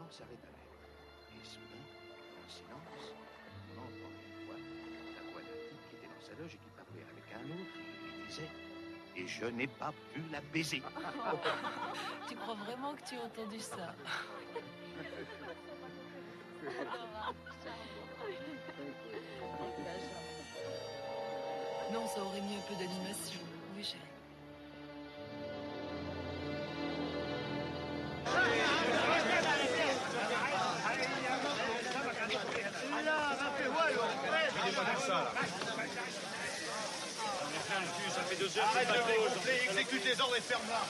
s'arrêta net. Et soudain, un silence. Encore une fois, la voix d'un type qui était dans sa loge et qui parlait avec un autre, et il lui disait « Et je n'ai pas pu la baiser. » Tu crois vraiment que tu as entendu ça? Non, ça aurait mis un peu d'animation. Oui, chérie. Ça fait 2 heures. Arrête de gonfler, exécute les ordres et ferme-la.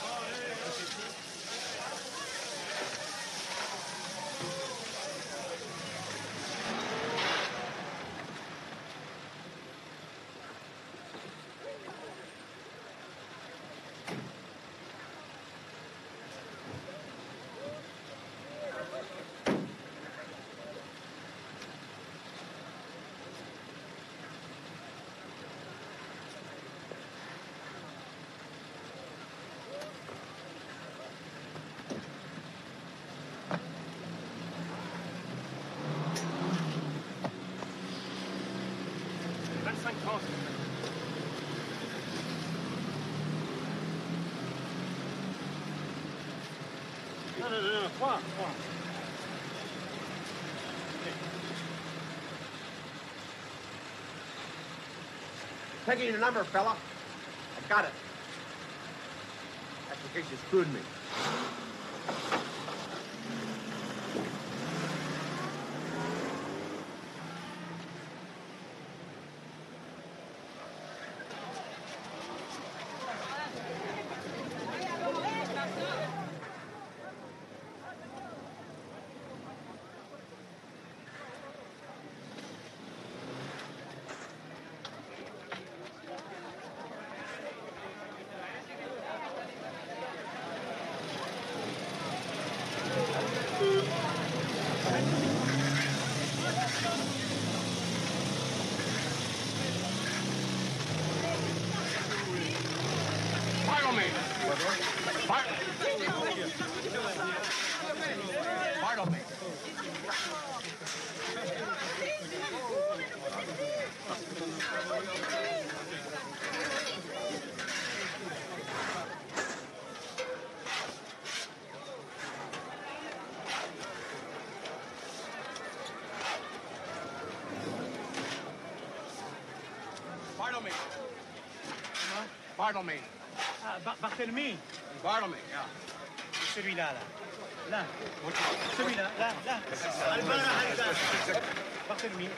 Non, 3. Taking your number, fella. I got it. That's in case you screwed me. Pardon me. Pardon me. Pardon me. Barthélemy. Pardon me, yeah. Celui-là, là. Là. Celui-là, là, là. Barthélemy.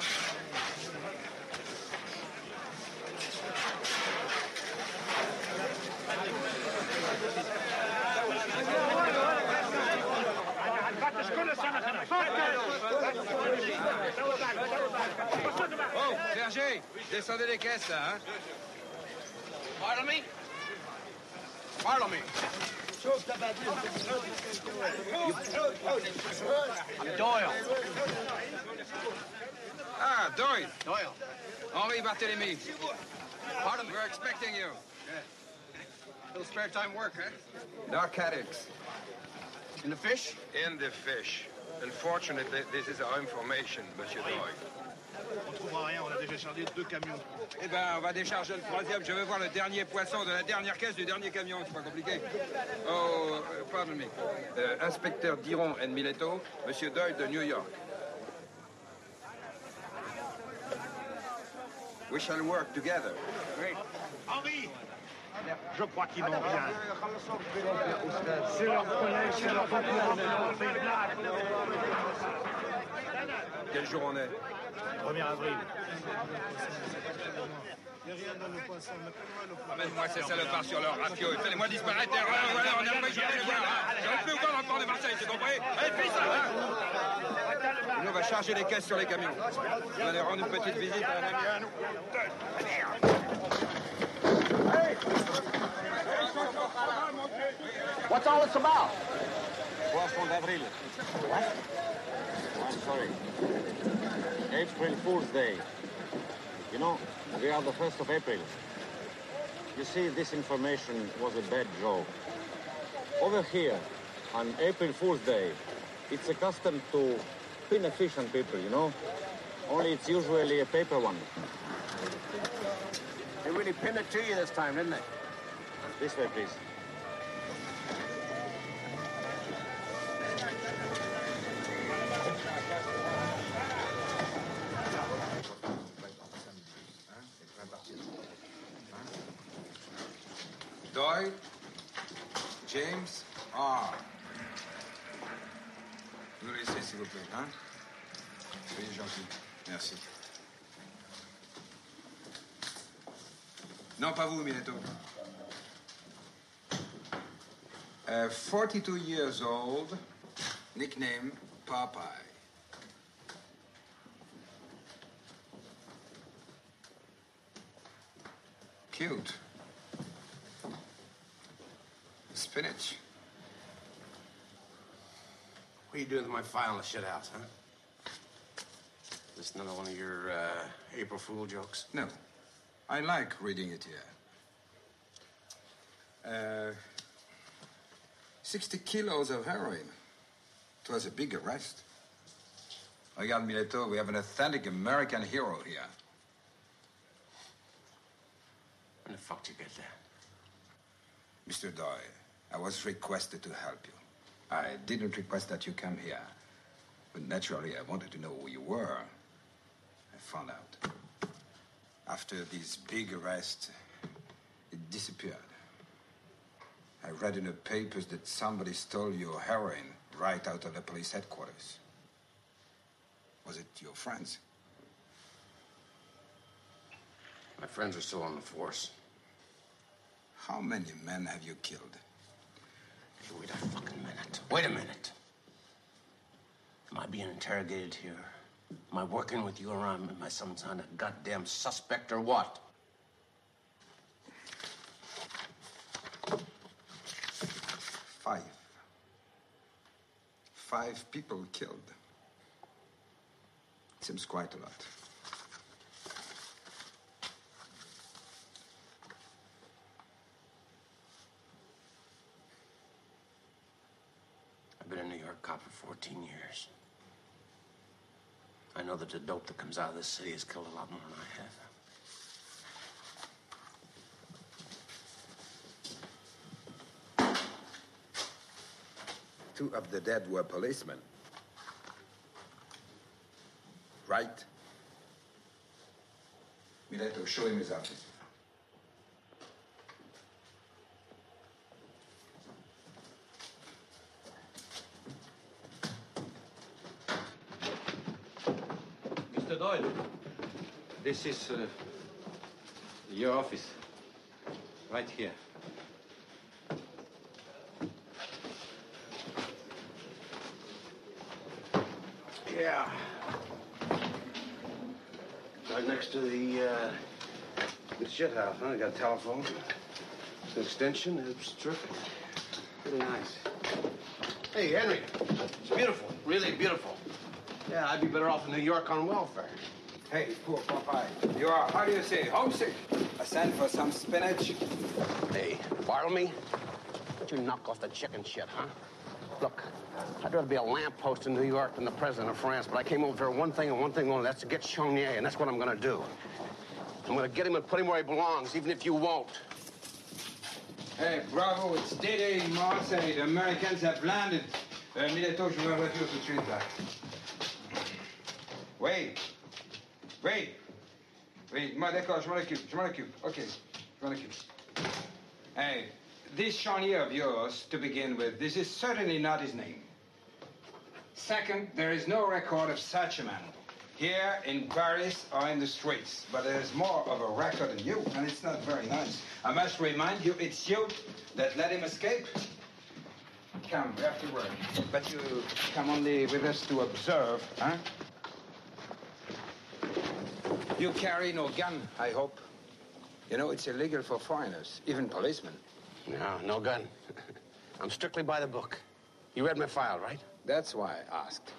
Oh, Sergé, descendez les caisses, là, hein? Pardon me? Pardon me. I'm Doyle. Ah, Doyle. Doyle. Henri Barthélemy. Pardon me. We're expecting you. Little spare time work, huh? Narcotics. In the fish? In the fish. Unfortunately, this is our information, Monsieur Doyle. On trouvera rien, on a déjà chargé 2 camions. Eh ben, on va décharger le 3e. Je veux voir le dernier poisson de la dernière caisse du dernier camion. C'est pas compliqué. Oh, pardon me. Inspecteur Diron and Mileto, Monsieur Doyle de New York. We shall work together. Great. Henri! Je crois qu'ils m'ont bien. C'est leur collègue, c'est leur concurrent, c'est leur fait une blague. Quel jour on est? 1er avril. Ramène-moi ces salopards sur leur rafio et fais-les-moi disparaître. Voilà, on n'a pas jamais le voir. J'aurais plus voir dans le port de Marseille, c'est compris? Allez, puis ça, hein? Nous, on va charger les caisses sur les camions. On va aller rendre une petite visite à un ami à nous. What's all this about? Poisson d'avril. What? Oh, I'm sorry. April Fool's Day. You know, we are the 1st of April. You see, this information was a bad joke. Over here, on April Fool's Day, It's a custom to pin a fish on paper, you know? Only it's usually a paper one. They really pinned it to you this time, didn't they? This way, please. Doyle, James, Vous le laissez, s'il vous plaît, hein? Soyez gentil. Merci. Non, pas vous, Miletto. 42 years old, nickname Popeye. Cute. Spinach. What are you doing with my file in the shit house, huh? This another one of your April Fool jokes? No. I like reading it here. 60 kilos of heroin. It was a big arrest. Regarde, Miletto, we have an authentic American hero here. When the fuck did you get that? Mr. Doyle, I was requested to help you. I didn't request that you come here. But naturally, I wanted to know who you were. I found out. After this big arrest, it disappeared. I read in the papers that somebody stole your heroin right out of the police headquarters. Was it your friends? My friends are still on the force. How many men have you killed? Hey, wait a fucking minute. Wait a minute. Am I being interrogated here? Am I working with you around? Am I some kind of goddamn suspect or what? Five people killed. Seems quite a lot. I've been a New York cop for 14 years. I know that the dope that comes out of this city has killed a lot more than I have. Two of the dead were policemen. Right? Miletto, show him his office. Mr. Doyle, this is your office. Right here. Yeah. Right next to the shit house, huh? They got a telephone. It's an extension. It's terrific. Really nice. Hey, Henry. It's beautiful. Really beautiful. Yeah, I'd be better off in New York on welfare. Hey, poor Popeye. You are, how do you say, homesick? I send for some spinach. Hey, Bartlemy, don't you knock off the chicken shit, huh? Look, I'd rather be a lamppost in New York than the president of France, but I came over for one thing and one thing only. That's to get Chonier, and that's what I'm going to do. I'm going to get him and put him where he belongs, even if you won't. Hey, bravo, it's D-Day in Marseille. The Americans have landed. Miletto, je veux la voiture tout de suite, là. Wait. Moi, d'accord, je m'en occupe. OK, je m'en occupe. Hey, this Chonier of yours, to begin with, this is certainly not his name. Second, there is no record of such a man here in Paris or in the streets. But there's more of a record than you, and it's not very nice. I must remind you, it's you that let him escape. Come, we have to work. But you come only with us to observe, huh? You carry no gun, I hope. You know, it's illegal for foreigners, even policemen. No gun. I'm strictly by the book. You read my file, right? That's why I asked.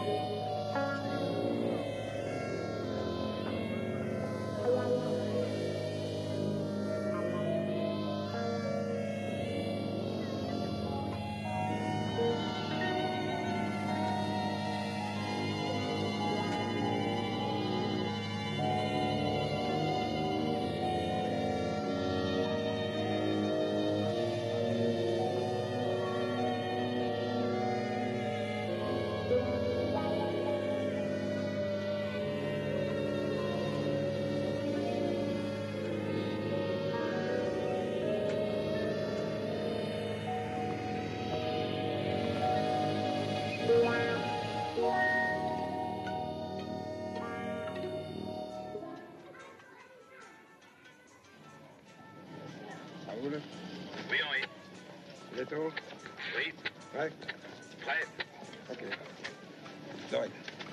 Raoul? Oui, Henri. Leto? Oui. Prêt? Prêt. OK. Lloyd.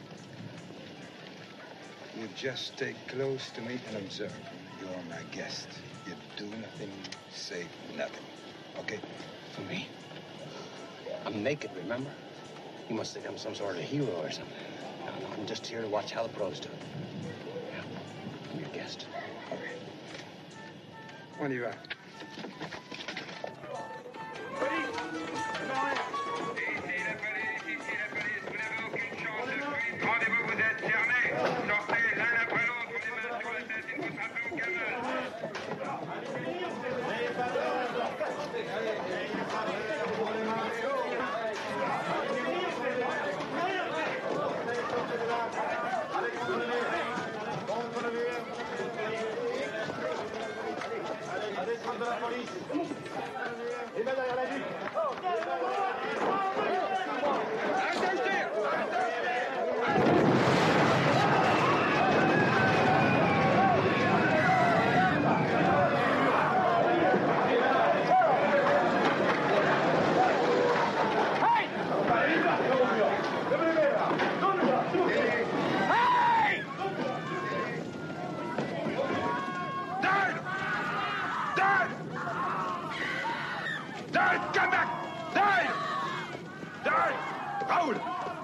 You just stay close to me and observe. You're my guest. You do nothing, say nothing. Okay? For me? I'm naked, remember? You must think I'm some sort of hero or something. No, I'm just here to watch how the pros do it. Yeah, I'm your guest. Okay. On y va. Rendez-vous, vous êtes cernés. Sortez l'un après l'autre, les mains sur la tête, il faut frapper au canal. Come back! Dave! Dave! Raoul!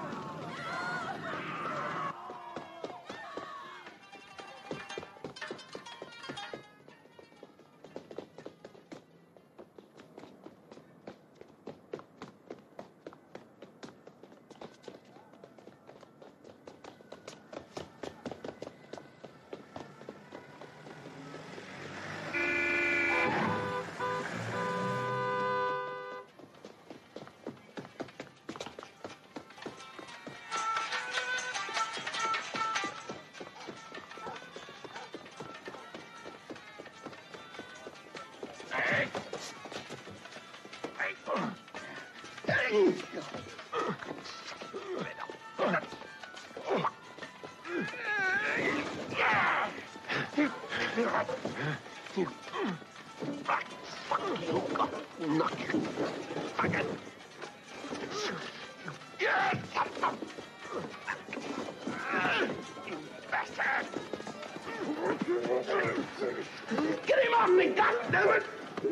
Get him off me, goddammit!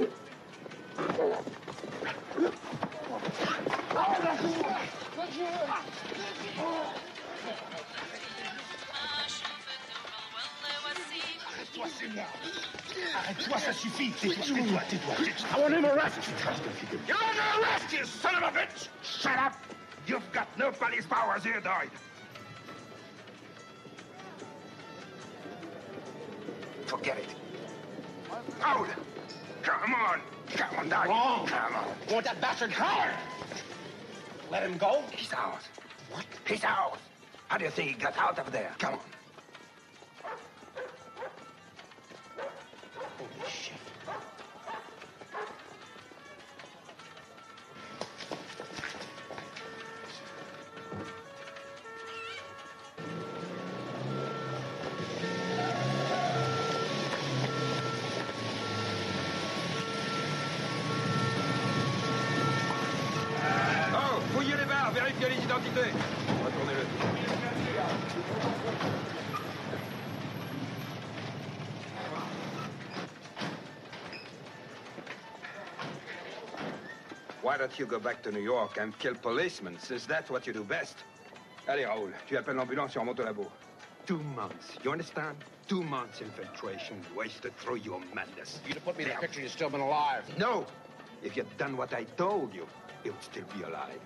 Arrête-toi, c'est moi. Arrête-toi, ça suffit. Tais-toi, tais-toi. I want him arrested. You're under arrest, you son of a bitch! Shut up! You've got no police powers here, Doyle. Forget it. Hold! Come on! Come on, Doyle. Oh. Come on. Want that bastard coward? Let him go? He's ours. What? He's ours. How do you think he got out of there? Come on. Holy shit. Oh, fouillez les bars, vérifiez les identités. Retournez-le. Why don't you go back to New York and kill policemen, since that's what you do best? Allez, Raoul, tu appelles l'ambulance et on remonte au labo. 2 months, you understand? 2 months infiltration wasted through your madness. If you'd have put me in the picture, you'd still been alive. No! If you'd done what I told you, you would still be alive.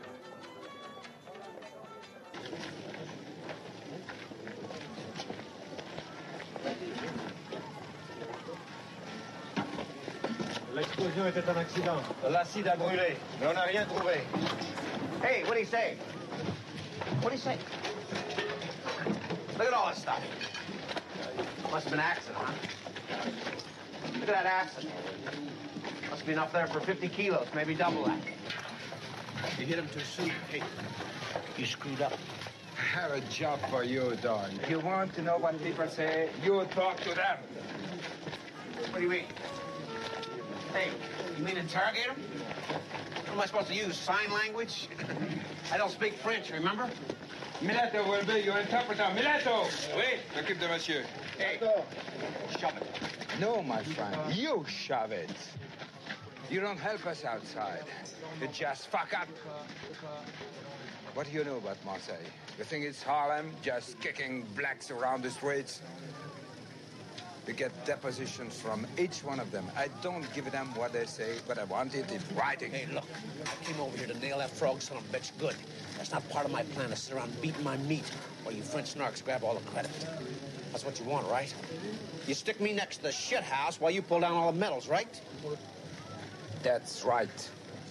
L'explosion était un accident. L'acide a brûlé, mais on n'a rien trouvé. Hey, what do you say? What do you say? Look at all this stuff. Must have been acid, huh? Look at that acid. Must be enough there for 50 kilos, maybe double that. You hit him too soon. Hey, you screwed up. I have a job for you, Don. You want to know what people say? You talk to them. What do you mean? Hey, you mean interrogate him? What am I supposed to use, sign language? I don't speak French, remember? Miletto will be your interpreter. Miletto! Oui, m'occupe de monsieur. Hey, shove it. No, my friend, you shove it. You don't help us outside. You just fuck up. What do you know about Marseille? You think it's Harlem, just kicking blacks around the streets? You get depositions from each one of them. I don't give them what they say, but I want it in writing. Hey, look, I came over here to nail that frog son of a bitch good. That's not part of my plan to sit around beating my meat while you French narcs grab all the credit. That's what you want, right? You stick me next to the shit house while you pull down all the medals, right? That's right.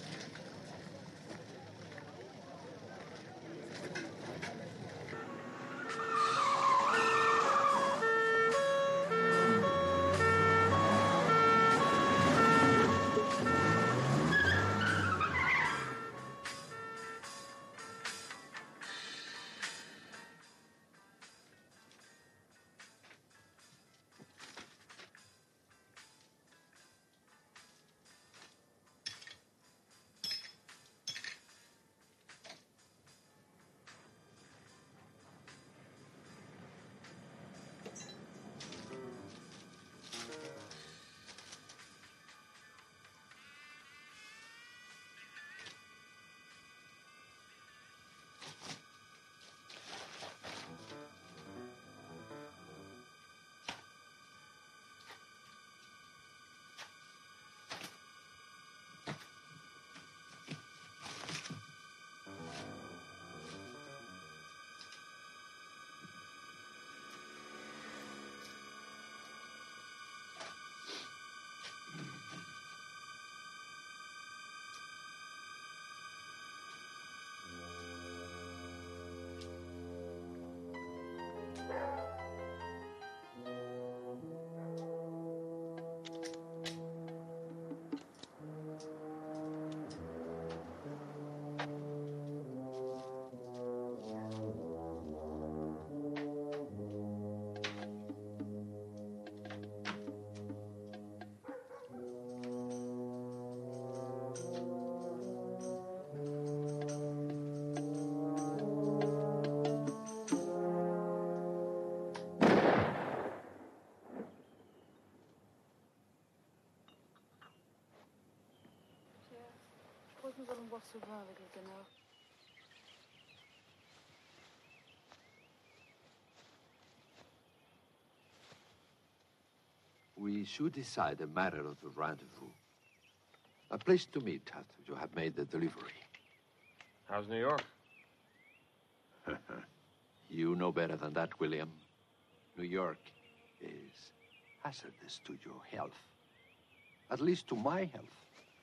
Je crois que nous allons boire ce vin avec le canard. We should decide the matter of the rendezvous. A place to meet after you have made the delivery. How's New York? You know better than that, William. New York is hazardous to your health. At least to my health.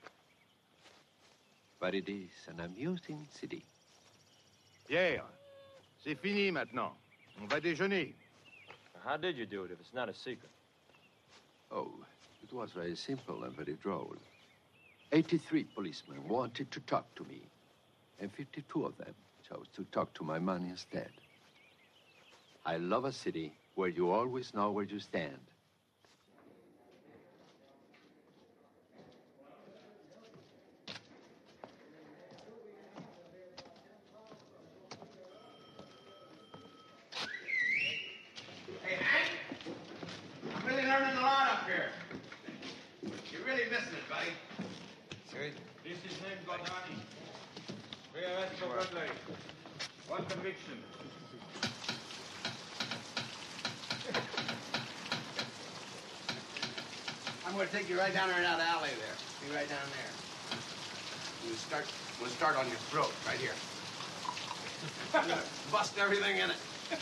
But it is an amusing city. Pierre, c'est fini maintenant. On va déjeuner. How did you do it if it's not a secret? Oh, it was very simple and very droll. 83 policemen wanted to talk to me, and 52 of them chose to talk to my man instead. I love a city where you always know where you stand. Hey, Hank, I'm really learning a lot up here. You're really missing it, buddy. Sweet. This is named Gordani. Where is the butler? One conviction. I'm going to take you right down there in that alley there. Be right down there. I'm going to start on your throat, right here. I'm going to bust everything in it.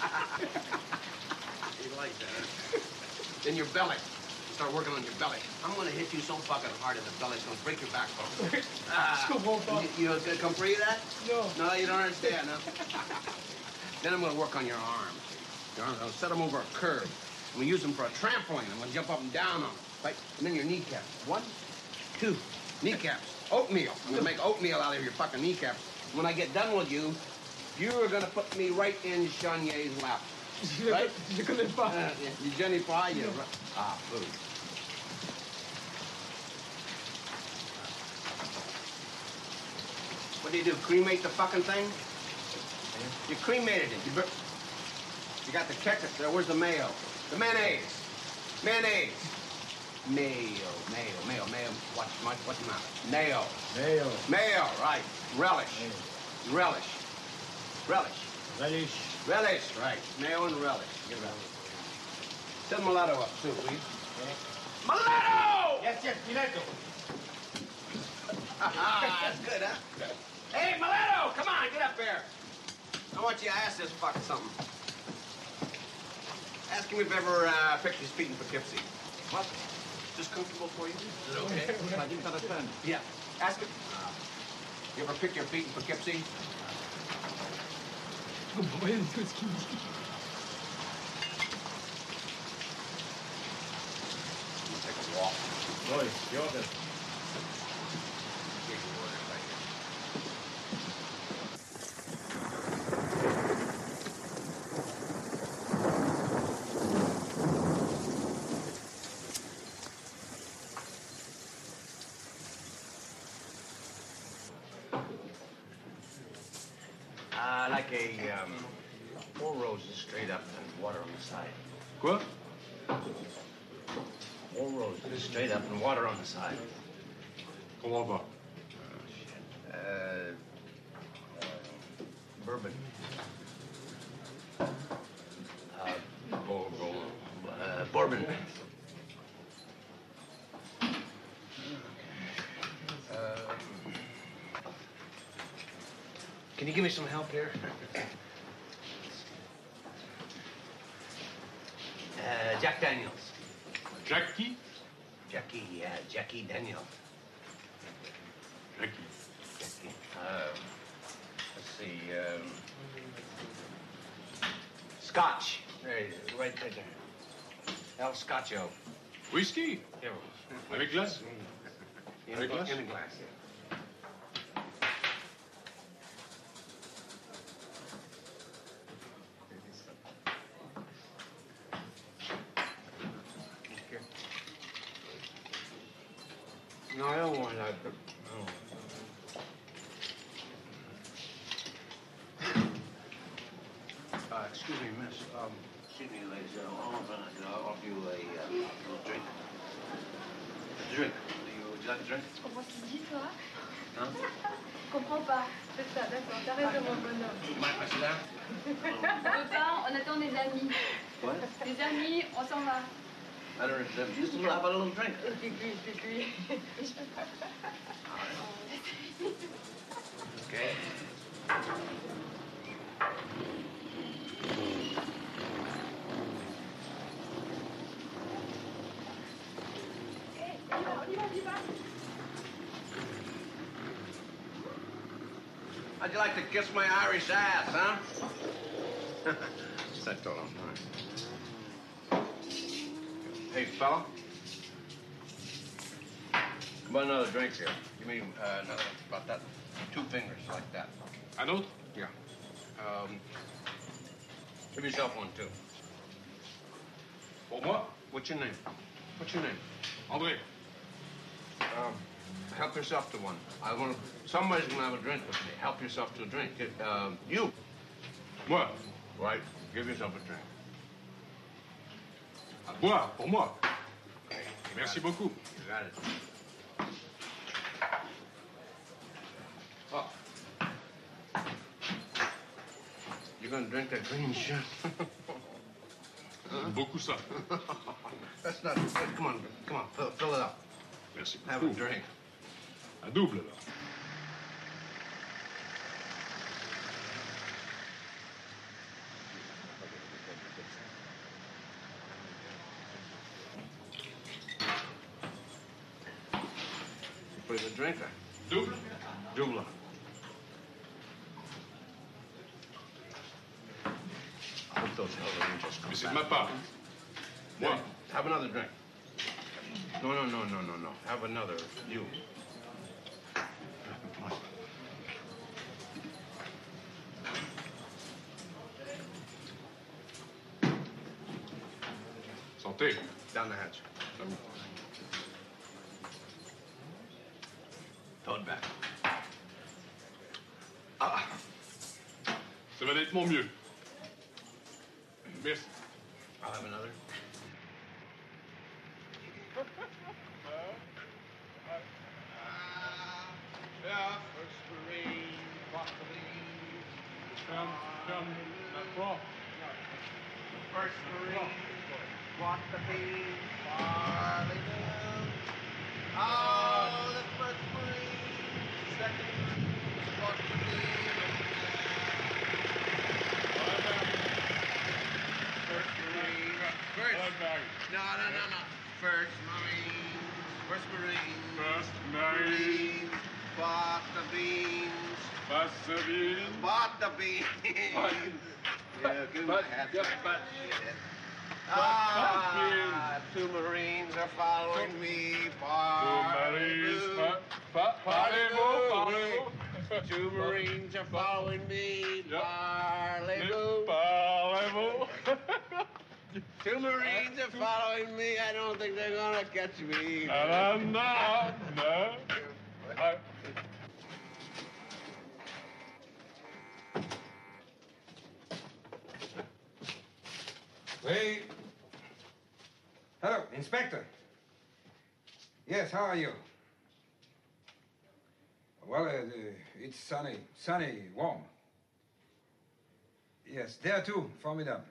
You like that, huh? In your belly. Start working on your belly. I'm going to hit you so fucking hard in the belly, it's going to break your backbone. You comprehend that? No. No, you don't understand, no? Then I'm going to work on your arms. Your arms, I'll set them over a curve. I'm going to use them for a trampoline. I'm going to jump up and down on them. Right? And then your kneecaps. 1, 2, kneecaps. Oatmeal. I'm going to make oatmeal out of your fucking kneecaps. When I get done with you, you are going to put me right in Chanier's lap. Right? Je connais pas. You Jenny Pie, you. Ah, food. What do you do? Cremate the fucking thing? You cremated it. You got the ketchup there. Where's the mayo? The mayonnaise. Mayonnaise. Mayo. What's the matter? Mayo. Mayo, right. Relish. Relish. Relish, right. Mayo and relish. Get it out. Send Mulatto up, too, please. Mulatto! Yes, Pineto. That's good, huh? Hey, Mulatto, come on, get up here. I want you to ask this fucker something. Ask him if ever picked his feet in Poughkeepsie. What? Is this comfortable for you? Is it okay? I didn't understand. Yeah. Ask him. You ever picked your feet in Poughkeepsie? Je comprends rien du tout ce qu'il dit. I'm gonna take a walk. Boy, your order. Take your order right here. Like a 4 roses straight up and water on the side. Quoi? 4 roses straight up and water on the side. Comprends pas. Bourbon. Bourbon. Can you give me some help here? Jack Daniels. Jackie? Jackie Daniels. Jackie. Let's see. Scotch. Right there. El Scotcho. Whiskey? Yeah. Avec glace? In Avec glace? a glass, yeah. No, I don't want that. Excuse me, miss. Excuse me, ladies. I'll offer you a little drink. A drink. Would you like a drink? Tu comprends ce qu'il dit, toi? Hein? Je comprends pas. C'est ça, d'accord. T'as raison, mon bonhomme. You mind if I sit down? Copain, on attend des amis. What? Des amis, on s'en va. I don't understand. Just have a little drink. Explique-lui. Okay. How'd you like to kiss my Irish ass, huh? Set to him. Hey, fella. Come on, another drink here. Give me another, about that, 2 fingers, like that. Un autre? Yeah. Give yourself one, too. Pour moi? What's your name? What's your name? André. Help yourself to one. Somebody's gonna have a drink with me. Help yourself to a drink. You. Moi? Right. Give yourself a drink. À boire, pour moi. Merci beaucoup. You got it. Oh. You gonna drink that green shit? Beaucoup ça. That's not good. Come on, fill it up. Merci Have beaucoup. a drink. Un double, alors. Put in a drinker. Double? Double. I hope those Hell Angels come Mais c'est back. de ma part. Moi. Have another drink. No. Have another. You. Santé. Down the hatch. Toad back. Ah. Ça va nettement mieux. Merci. I'll have another. Yeah, first Marine, walk the lead. First Marine, walk the beat, barley down. Oh, the first Marine, second Marine, walk the beat. First Marine, No. First Marine, bought the beans. Bought the beans. Yeah, give me my hat. Two Marines are following me. Parlez-vous. Two Marines are following me. Parlez-vous. Two Marines are following me. I don't think they're gonna catch me. No. Wait. Hello, Inspector. Yes, how are you? Well, it's sunny, warm. Yes, there too, formidable.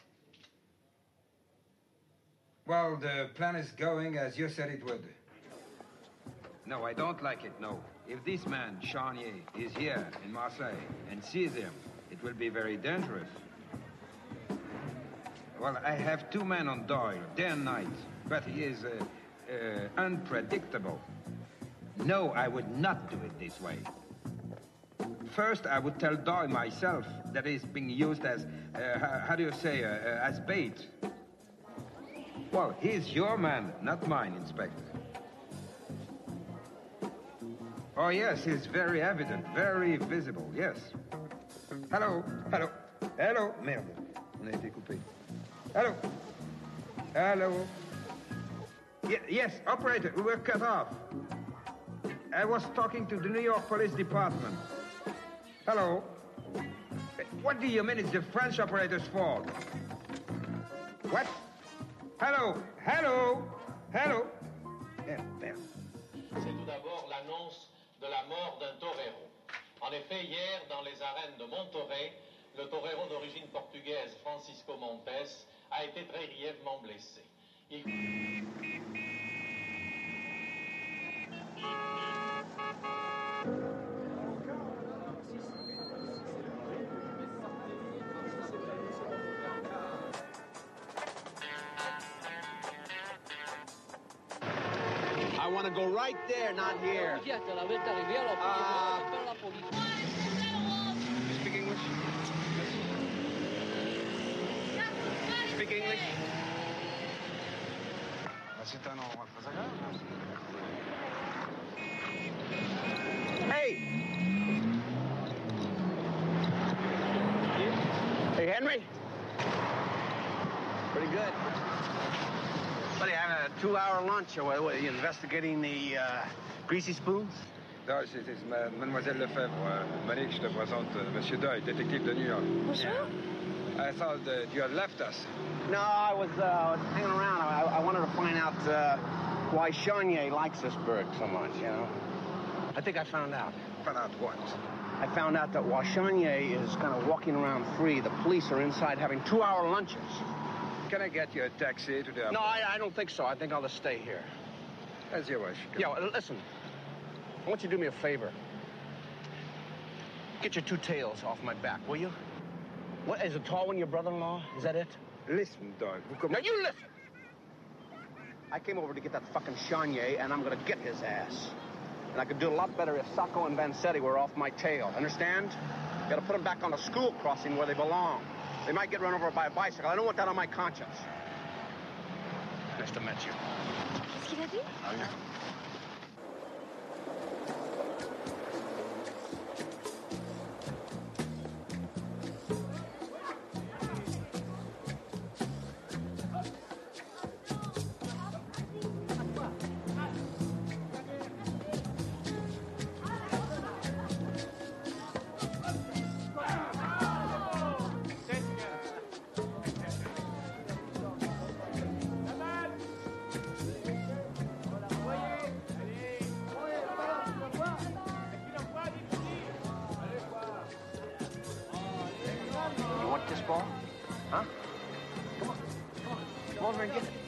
Well, the plan is going as you said it would. No, I don't like it, no. If this man, Charnier, is here in Marseille and sees him, it will be very dangerous. Well, I have two men on Doyle, day and night, but he is unpredictable. No, I would not do it this way. First, I would tell Doyle myself that he's being used as, how do you say, as bait. Well, he's your man, not mine, Inspector. Oh, yes, he's very evident, very visible, yes. Hello. Merde, on a été coupé. Hello. Yes, operator, we were cut off. I was talking to the New York Police Department. Hello. What do you mean it's the French operator's fault? What? Hello. Merde. C'est tout d'abord l'annonce de la mort d'un torero. En effet, hier, dans les arènes de Monterrey, le torero d'origine portugaise Francisco Montes a été très grièvement blessé. I want to go right there, not here. Speak English? Speak English? C'est un endroit très agréable. Hey! Hey, Henry? Pretty good. What, are you having a 2-hour lunch, or what, are you investigating the greasy spoons? Non, c'est Mademoiselle Lefebvre. Monique, je te présente Monsieur Doyle, détective de New York. Bonjour. I thought that you had left us. No, I was hanging around. I wanted to find out why Charnier likes this bird so much, you know? I think I found out. Found out what? I found out that while Chenier is kind of walking around free, the police are inside having 2-hour lunches. Can I get you a taxi to the airport? No, I don't think so. I think I'll just stay here. As you wish. Yeah, well, listen. I want you to do me a favor. Get your 2 tails off my back, will you? What, is a tall one your brother-in-law? Is that it? Listen, Doyle. Now, you listen! I came over to get that fucking Chenier, and I'm gonna get his ass. And I could do a lot better if Sacco and Vanzetti were off my tail. Understand? Gotta put them back on the school crossing where they belong. They might get run over by a bicycle. I don't want that on my conscience. Nice to meet you. Qu'est-ce qu'il a dit? Oh, yeah. Huh? Come on. Come over and get it.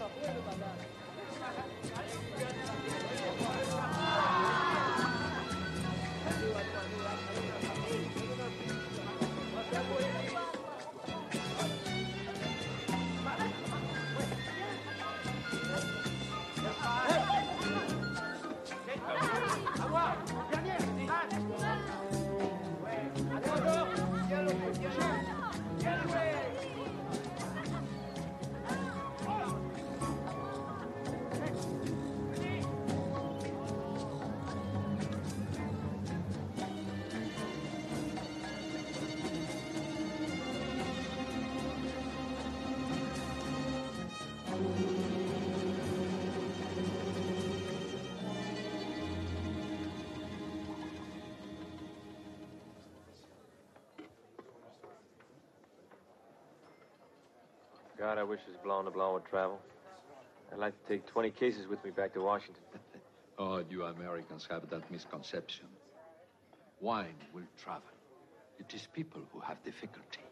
God, I wish this Blanc de Blanc would travel. I'd like to take 20 cases with me back to Washington. Oh, you Americans have that misconception. Wine will travel. It is people who have difficulty.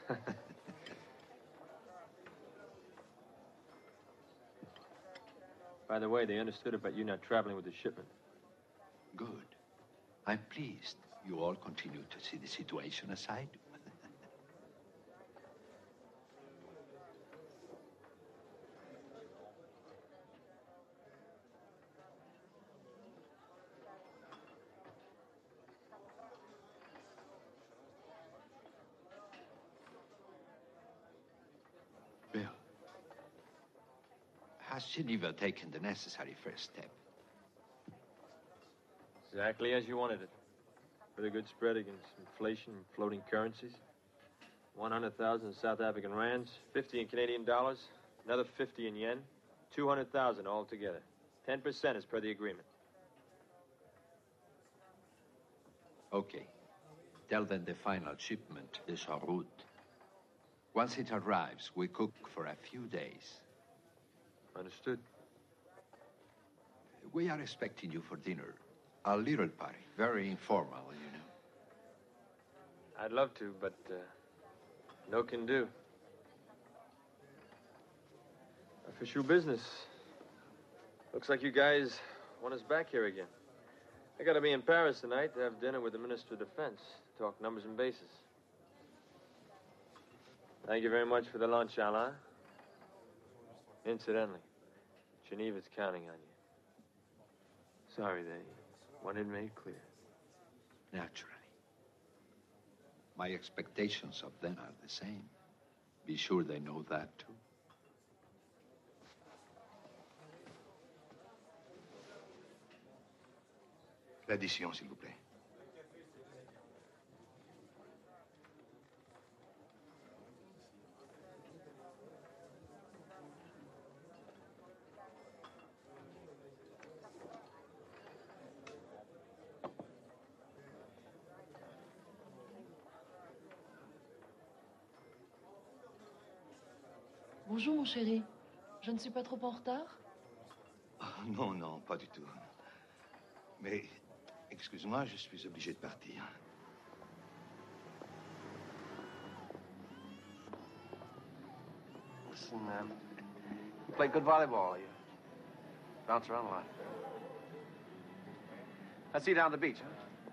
By the way, they understood about you not traveling with the shipment. Good. I'm pleased you all continue to see the situation as I do. Bill, has Geneva taken the necessary first step? Exactly as you wanted it. Pretty good spread against inflation and floating currencies. 100,000 in South African rands, 50 in Canadian dollars, another 50 in yen, 200,000 altogether. 10% as per the agreement. Okay. Tell them the final shipment is en route. Once it arrives, we cook for a few days. Understood. We are expecting you for dinner. A little party. Very informal, you know. I'd love to, but no can do. Official business. Looks like you guys want us back here again. I gotta be in Paris tonight to have dinner with the Minister of Defense, talk numbers and bases. Thank you very much for the lunch, Alain. Incidentally, Geneva's counting on you. Sorry they wanted made clear. Naturally. My expectations of them are the same. Be sure they know that, too. L'addition, s'il vous plaît. Bonjour, mon chéri. Je ne suis pas trop en retard? Oh, non, non, pas du tout. Mais, excuse-moi, je suis obligé de partir. Listen, you play good volleyball. You bounce around a lot. I'll see you down at the beach, huh?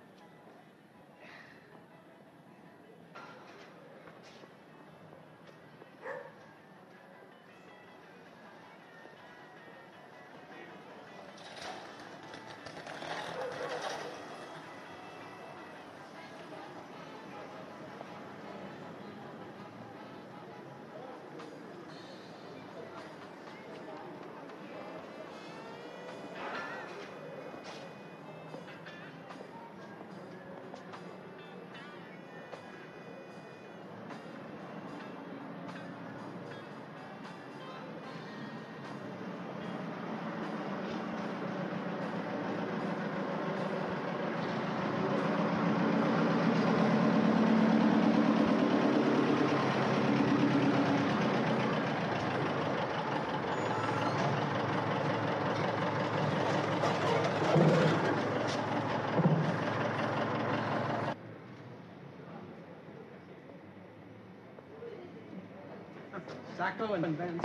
Sacco and Van.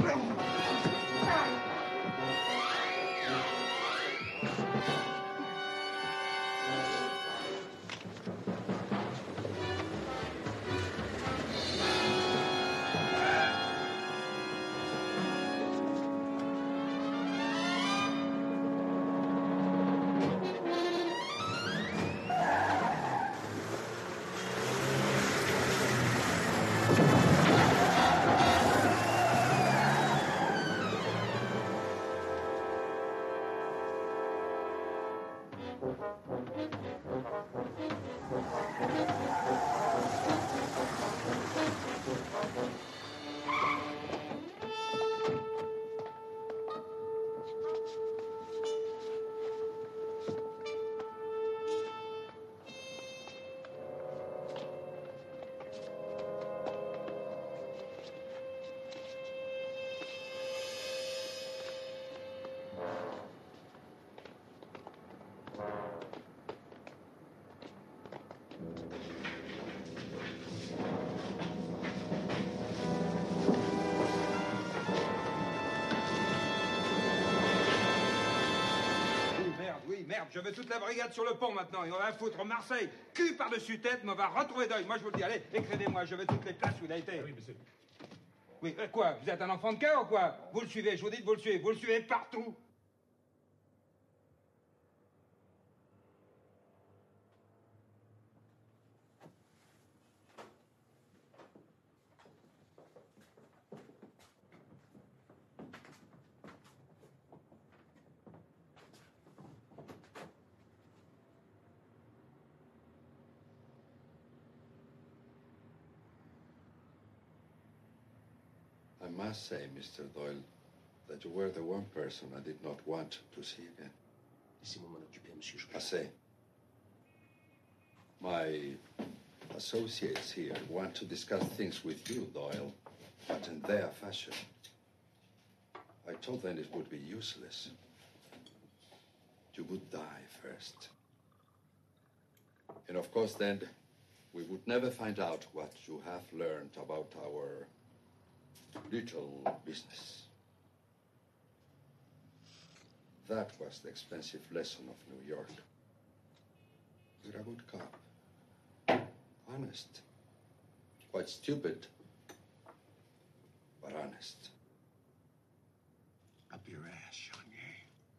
Merde, je veux toute la brigade sur le pont maintenant et on va foutre Marseille cul par-dessus tête, mais on va retrouver Doyle. Moi, je vous le dis, allez, écrivez-moi, je veux toutes les places où il a été. Oui, monsieur. Oui, quoi? Vous êtes un enfant de cœur ou quoi? Vous le suivez, je vous dis que vous le suivez partout. I must say, Mr. Doyle, that you were the one person I did not want to see again. Laissez-moi m'en occuper, monsieur. I say, my associates here want to discuss things with you, Doyle, but in their fashion. I told them it would be useless. You would die first. And of course, then, we would never find out what you have learned about our little business. That was the expensive lesson of New York. You're a good cop. Honest. Quite stupid, but honest. Up your ass, Chenier.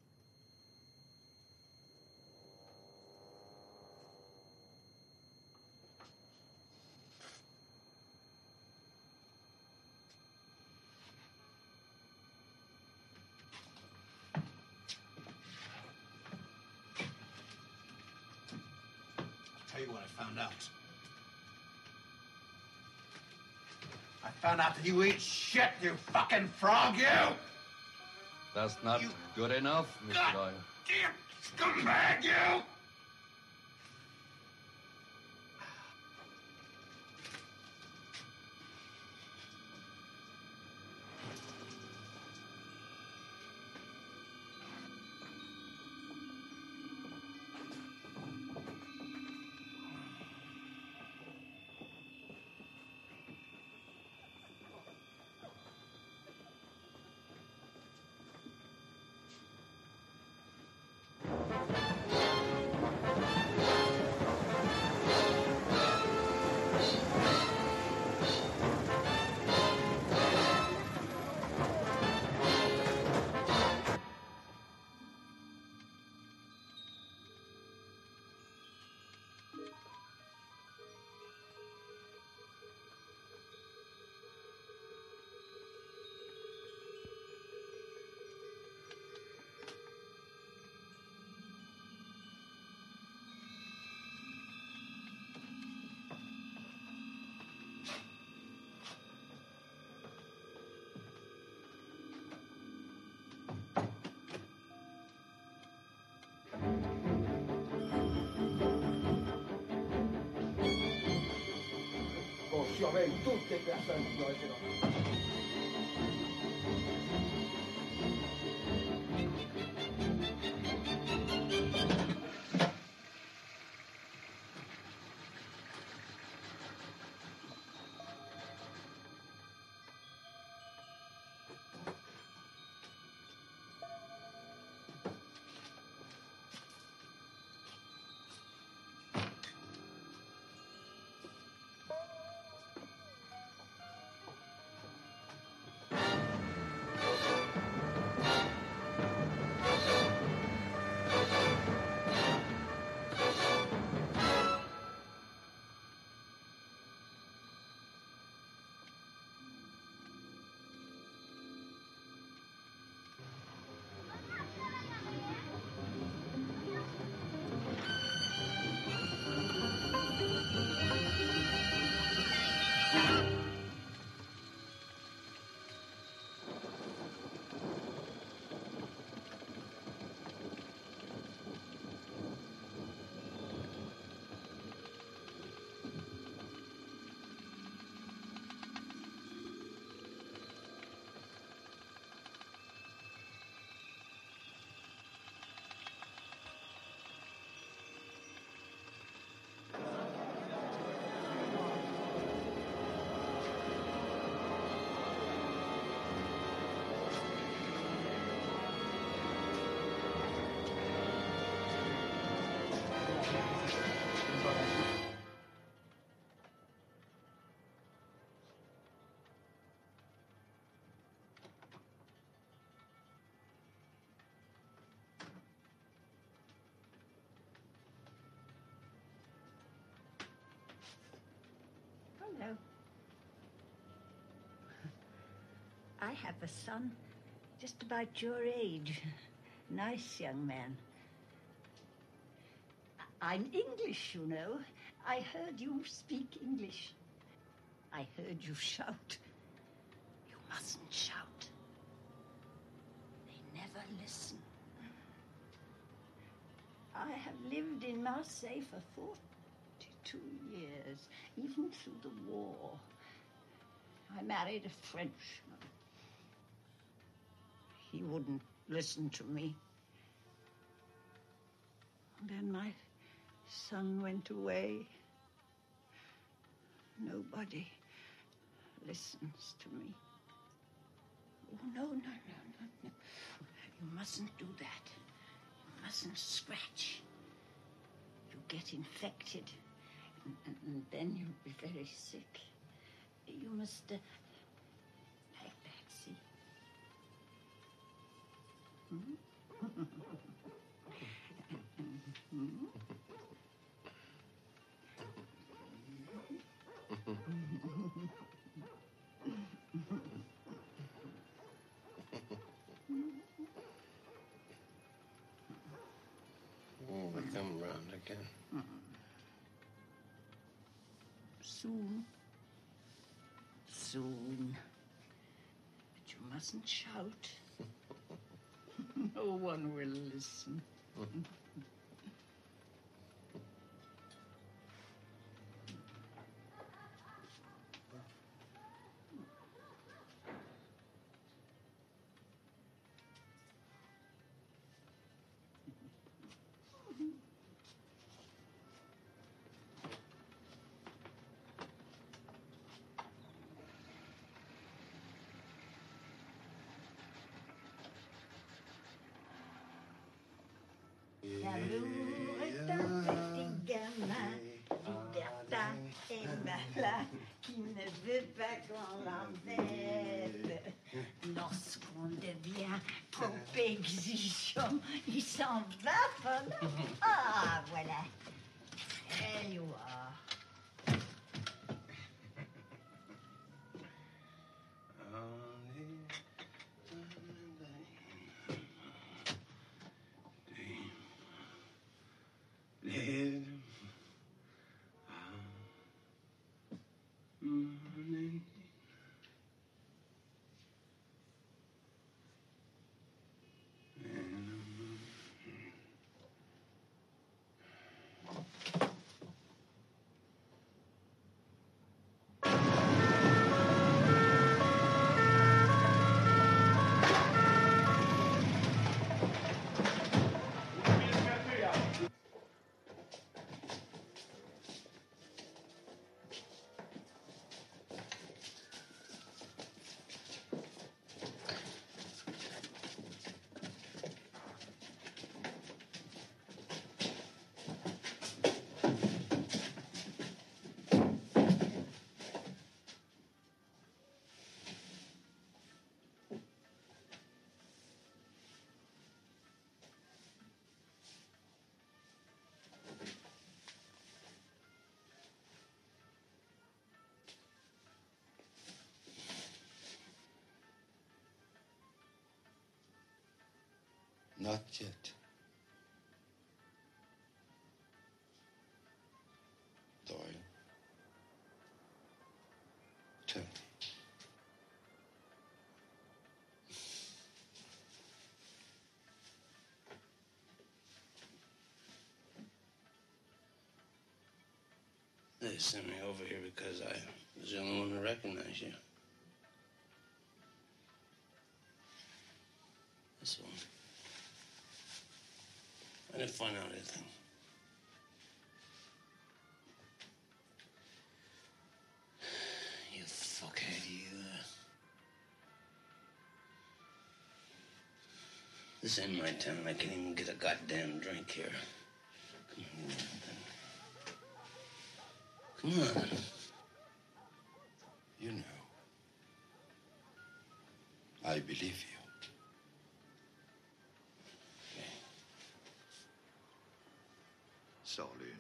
Tell you what I found out. I found out that you eat shit, you fucking frog, you! That's not good enough, Mr. Doyle. Damn scumbag, you! surveille toutes les personnes qui ont été dans le... Hello. I have a son just about your age. Nice young man. I'm English, you know. I heard you speak English. I heard you shout. You mustn't shout. They never listen. I have lived in Marseille for 42 years, even through the war. I married a Frenchman. He wouldn't listen to me. Then my son went away. Nobody listens to me. Oh, no. You mustn't do that. You mustn't scratch. You get infected, and then you'll be very sick. You must, like that, see? Oh, we come round again. Soon. Soon. But you mustn't shout. No one will listen. L'amour est un petit gamin, libertin et malin, qui ne veut pas qu'on l'embête. Lorsqu'on devient trop exigeant, il s'en va. Ah, voilà. There you are. Not yet. Doyle. Tell me. They sent me over here because I was the only one to recognize you. That's all. I didn't find out anything. You fuckhead, you. This ain't my town. I can't even get a goddamn drink here. Come on. You know. I believe you. Salut.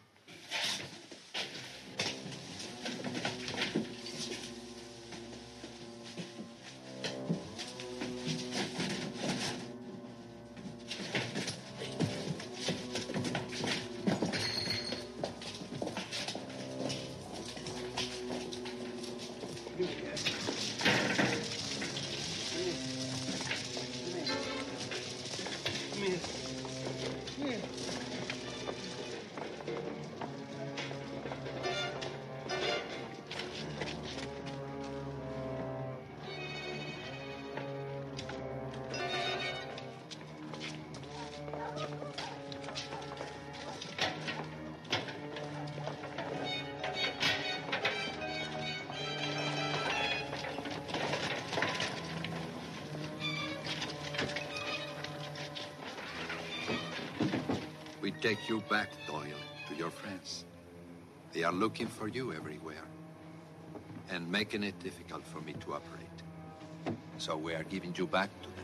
We take you back, Doyle, to your friends. They are looking for you everywhere and making it difficult for me to operate. So we are giving you back to them.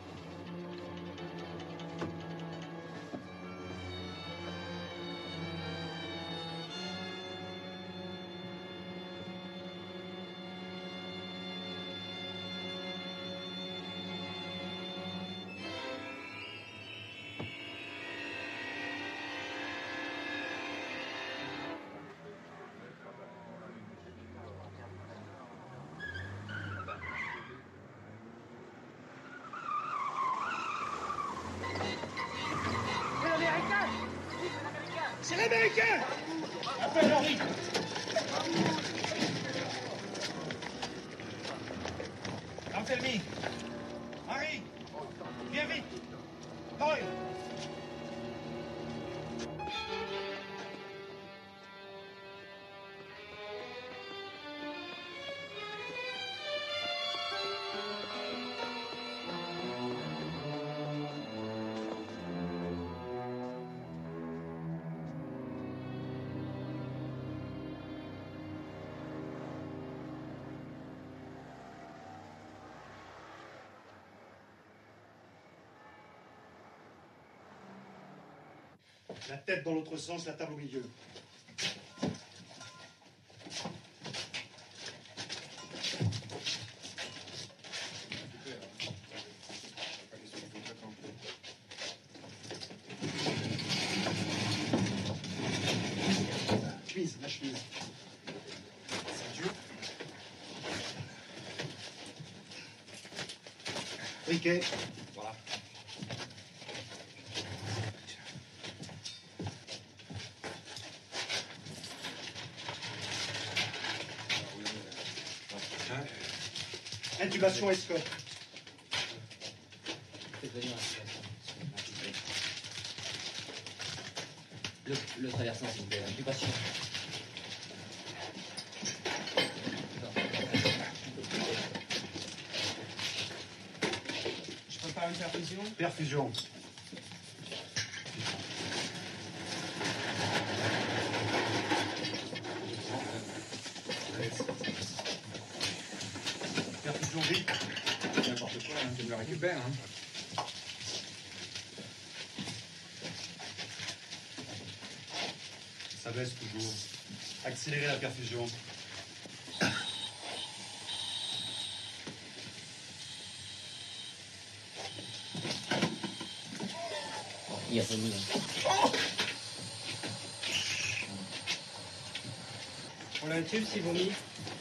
C'est l'Américain! Appelle Henri! Anselmi! Henri! Viens vite! Doyle! La tête dans l'autre sens, la table au milieu. Chemise, la chemise. Ceinture. Briquet. Voilà. Intubation et scope. Le traversant, s'il vous plaît. Intubation. Je peux faire une perfusion? Perfusion. Perfusion vite. N'importe quoi, hein, tu me le récupères. Hein. Ça baisse toujours. Accélérer la perfusion. dire, c'est mieux. On a un tube si vomi.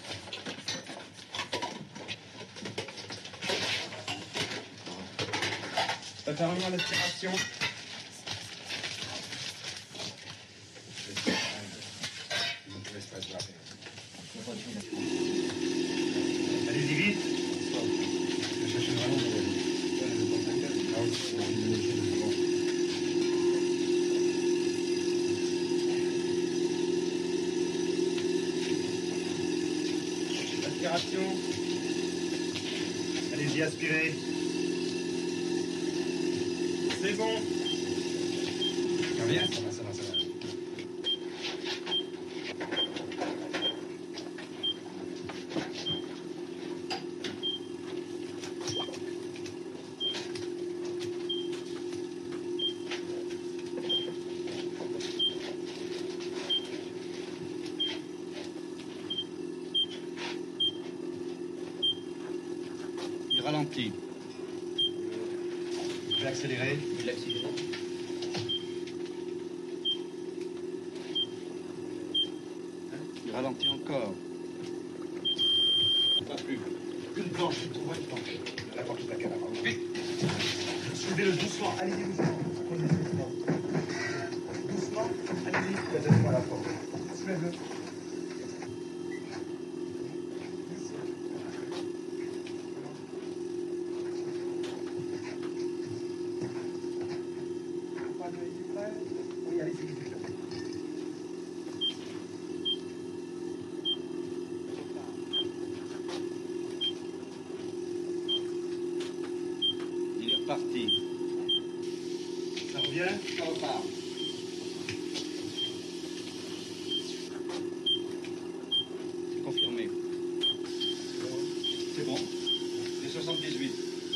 Ça fait revenir l'aspiration. Allez-y vite. Je cherche vraiment aspiration. Allez-y, aspirez. C'est bon. Bien, ça va. Il ralentit. Je vais accélérer. Je vais accélérer. Il ralentit encore. Pas plus. Une planche, je trouve une planche. La porte de la cadavre. Vite. Soulevez-le doucement. Allez-y doucement. Doucement. Allez-y. Donnez-moi la porte. Soulève-le. Oui, allez-y. Il est reparti. Ça revient, ça repart. C'est confirmé. C'est bon. C'est 78.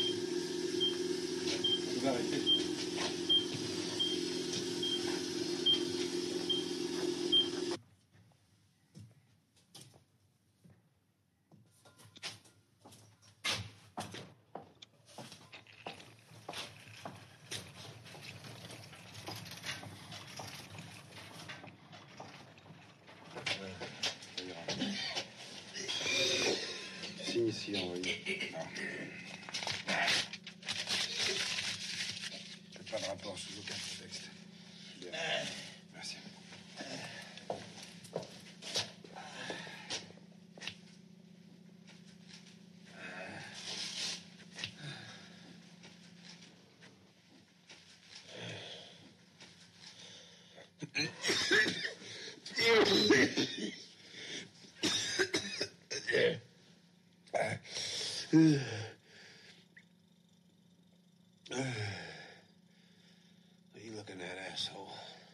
Vous pouvez arrêter. Signe ici, envoyé. Faites pas de rapport sous aucun prétexte. Bien. Merci. What are you looking at, asshole?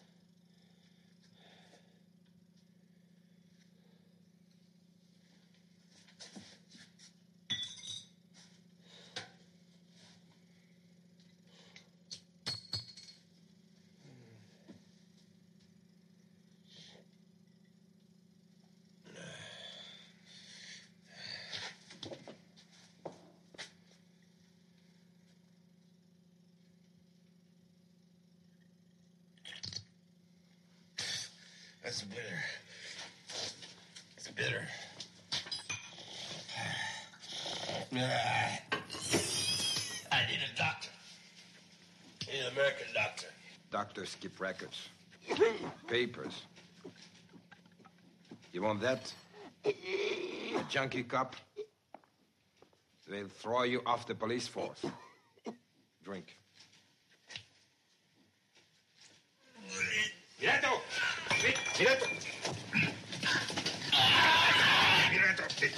That's bitter. It's bitter. I need a doctor. I need an American doctor. Doctors keep records. Papers. You want that? A junkie cop? They'll throw you off the police force. Drink. Mirato! Mirato! Mirato!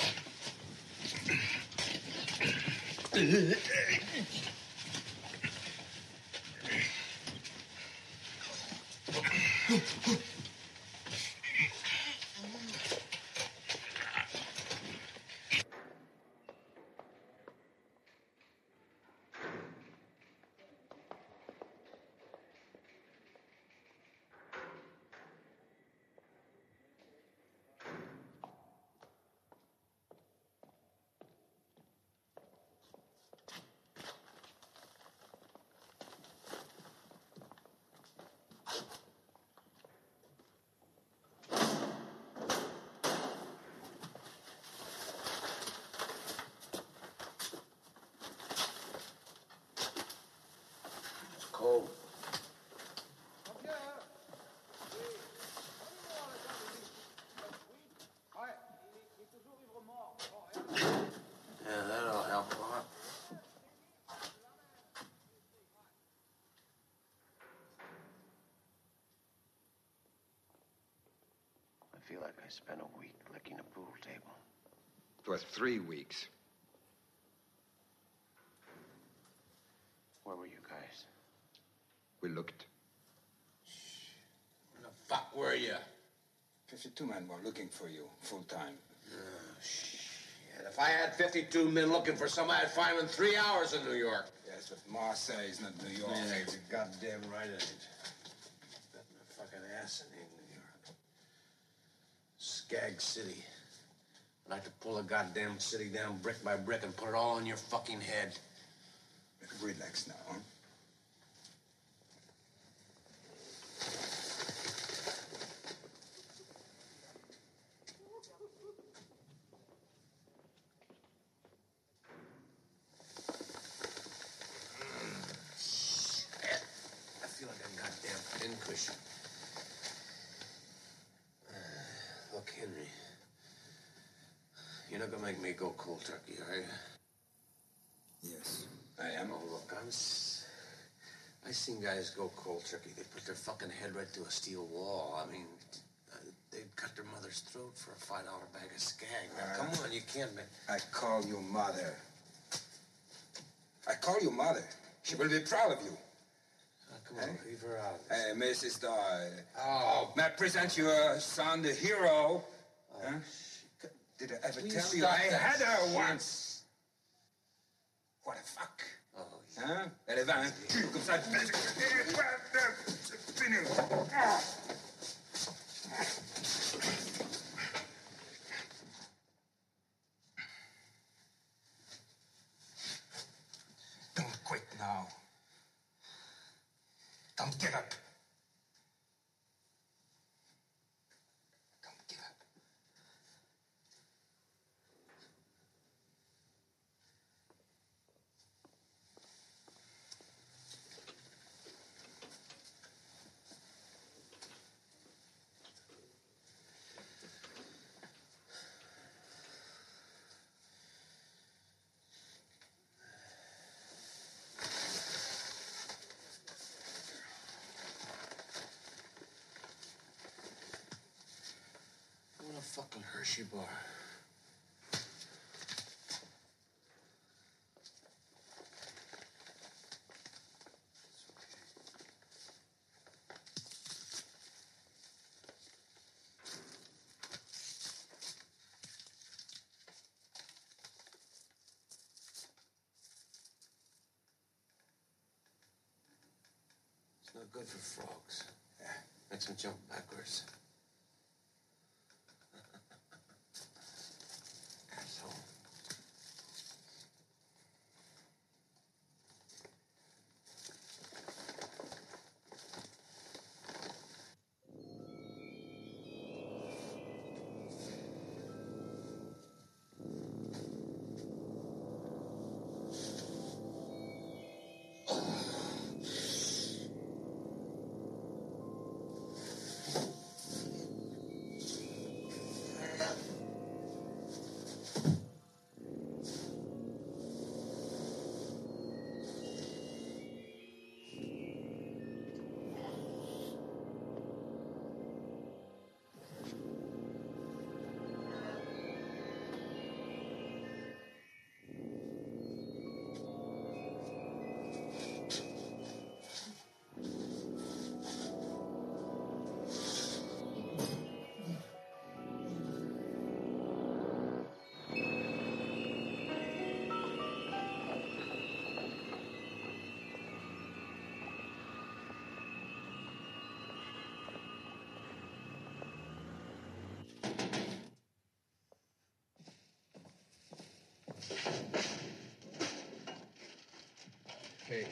spent a week licking a pool table. It was 3 weeks. Where were you guys? We looked. Where the fuck were you? 52 men were looking for you, full time. Oh, shit. If I had 52 men looking for somebody, I'd find them in 3 hours in New York. Yes, but Marseille is not New York. Yeah, you're goddamn right it ain't. Bet my fucking ass it ain't New York. Skag City. I'd like to pull a goddamn city down brick by brick and put it all on your fucking head. Relax now, huh? I feel like a goddamn pincushion. Look, Henry. You're not gonna make me go cold turkey, are you? Yes, I am. Oh, look, I seen guys go cold turkey. They put their fucking head right through a steel wall. I mean, they'd cut their mother's throat for a $5 bag of skag. Now, come on, you can't make... I call you mother. I call you mother. She will be proud of you. Come on, leave her out. Hey, Mrs. Doyle. Oh, may I present your son, the hero? Huh? Did I ever tell you I had her once? What the fuck? Oh, Hein? Elle est un cul comme ça. Don't quit now. Don't give up. Don't give up. I want a fucking Hershey bar. It's not good for frogs. Yeah, makes them jump backwards. Asshole. Hey.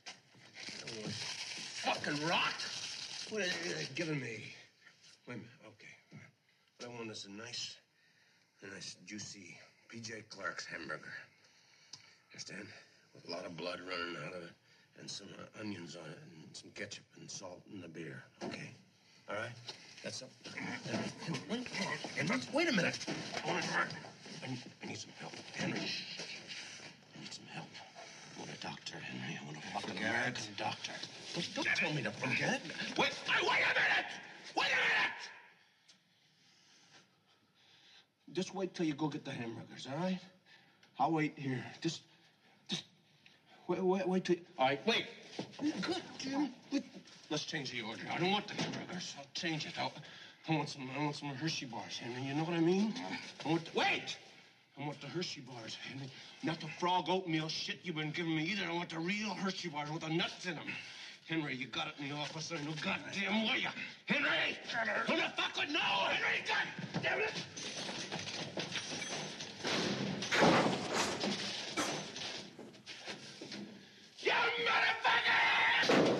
Fucking rot! What are you giving me? Wait a minute, okay. What I want is a nice juicy P.J. Clark's hamburger. Understand? With a lot of blood running out of it, and some onions on it, and some ketchup and salt in the beer. Okay? All right? That's up. Wait a minute. I need some help. Henry. I need some help. I want a doctor, Henry. I want a fucking American doctor. Don't tell me to forget. Wait a minute! Wait a minute! just wait till you go get the hamburgers, all right? I'll wait here. Just wait till... All right, wait. Good, Jim. Let's change the order. I don't want the hamburgers. I'll change it. I want some Hershey bars, Henry. You know what I mean? Wait! I want the Hershey bars, Henry. Not the frog oatmeal shit you've been giving me either. I want the real Hershey bars with the nuts in them. Henry, you got it in the office. I know goddamn well you. Henry! Who the fuck would know? Henry, God damn it! You motherfucker!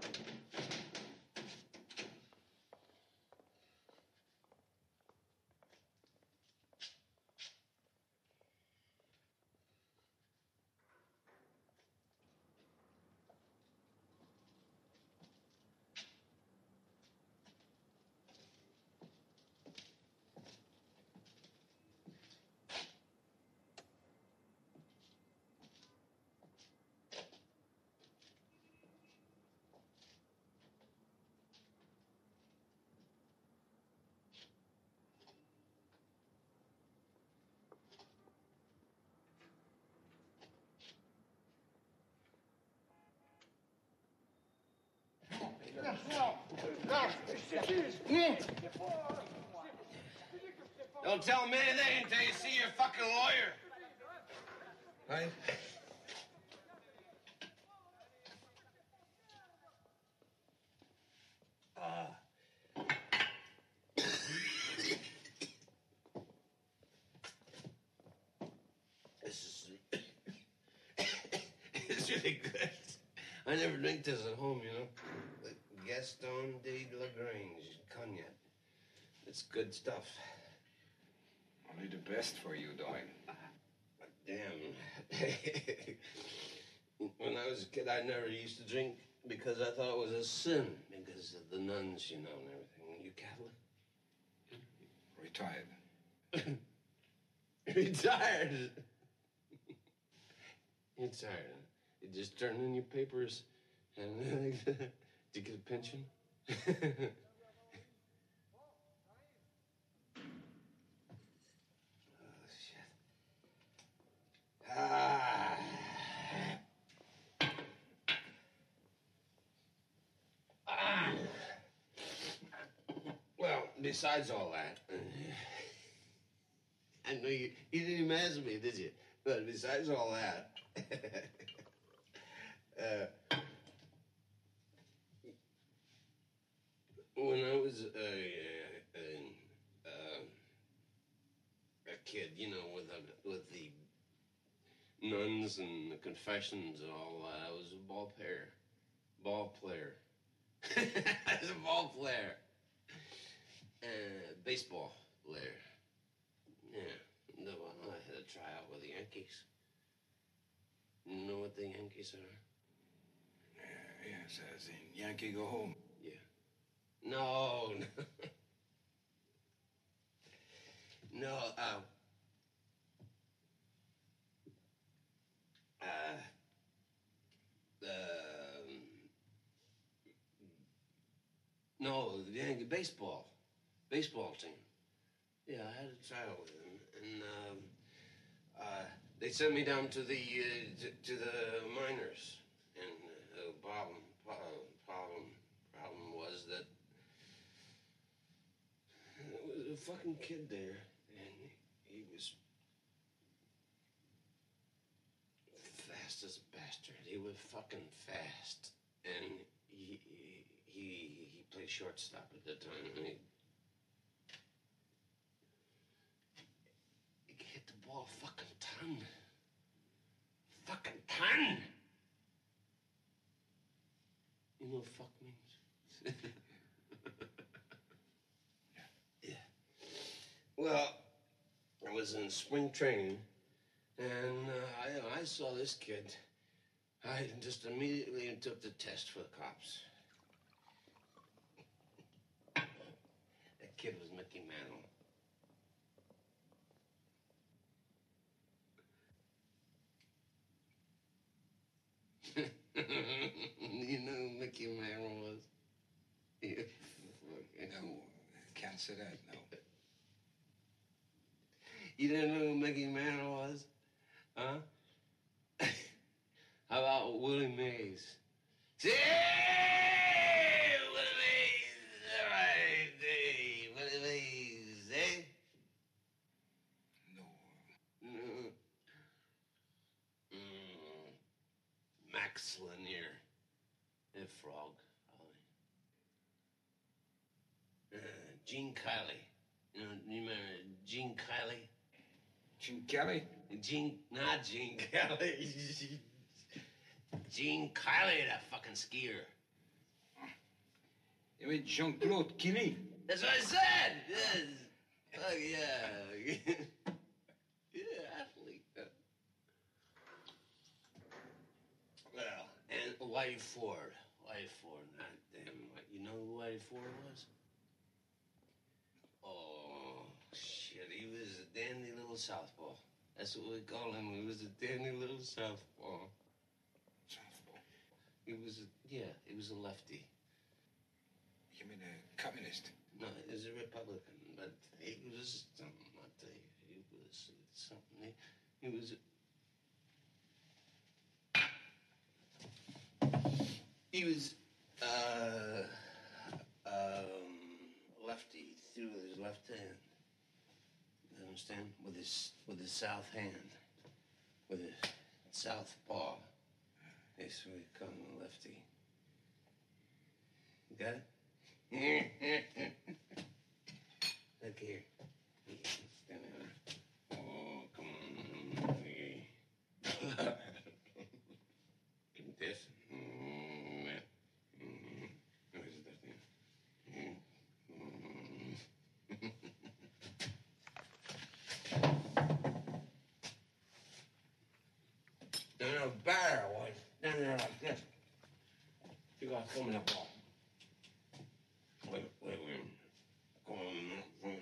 Don't tell me anything until you see your fucking lawyer. Right? It's really good. I never drink this at home, you know. Like Gaston de Lagrange cognac. It's good stuff. Only the best for you, Doyle. Damn. When I was a kid, I never used to drink because I thought it was a sin because of the nuns, you know, and everything. You Catholic? Retired. Retired? You're tired. You just turn in your papers and do you get a pension? Well, besides all that, I know you didn't even ask me, did you? But besides all that, when I was a kid, you know, with the nuns and the confessions and all that, I was a ball player. I was a ball player. Baseball player. Yeah. No, I had a tryout with the Yankees. You know what the Yankees are? Yes, as in Yankee go home. Yeah. No. No, no, the Yankee baseball team. Yeah, I had a tryout with them, and they sent me down to the minors, and the problem was that there was a fucking kid there, and he was fast as a bastard. He was fucking fast, and he played shortstop at the time, and he hit the ball a fucking ton. Fucking ton! You know what fuck means? Yeah. Well, I was in spring training, and I saw this kid. I just immediately took the test for the cops. That kid was Mickey Mantle. You know who Mickey Mantle was? No, can't say that, no. You didn't know who Mickey Mantle was? Huh? How about Willie Mays? See? Willie Mays! All right, hey, Willie Mays, eh? No. Max Lanier. A frog. Gene Kiley. You remember Gene Kiley? Gene Kelly? Not Gene Kelly. Gene Kiley, that fucking skier. You mean Jean-Claude Killy? That's what I said. Yes. Fuck yeah. Yeah, athlete. Well, and Whitey Ford. Whitey Ford, not damn White. You know who Whitey Ford was? Oh, shit. He was a dandy little southpaw. That's what we call him. He was a dandy little southpaw. Southpaw? He was a lefty. You mean a communist? No, he was a Republican, but he was something, I'll tell you. He was something. He was... He was, lefty threw with his left hand. You understand? With his south hand. With his south paw. That's what we call him, a lefty. You got it? Look here. Stand there. Oh, come on. Give me this. No, better one. Down there like this. You gotta throw me that ball. Wait. Come on.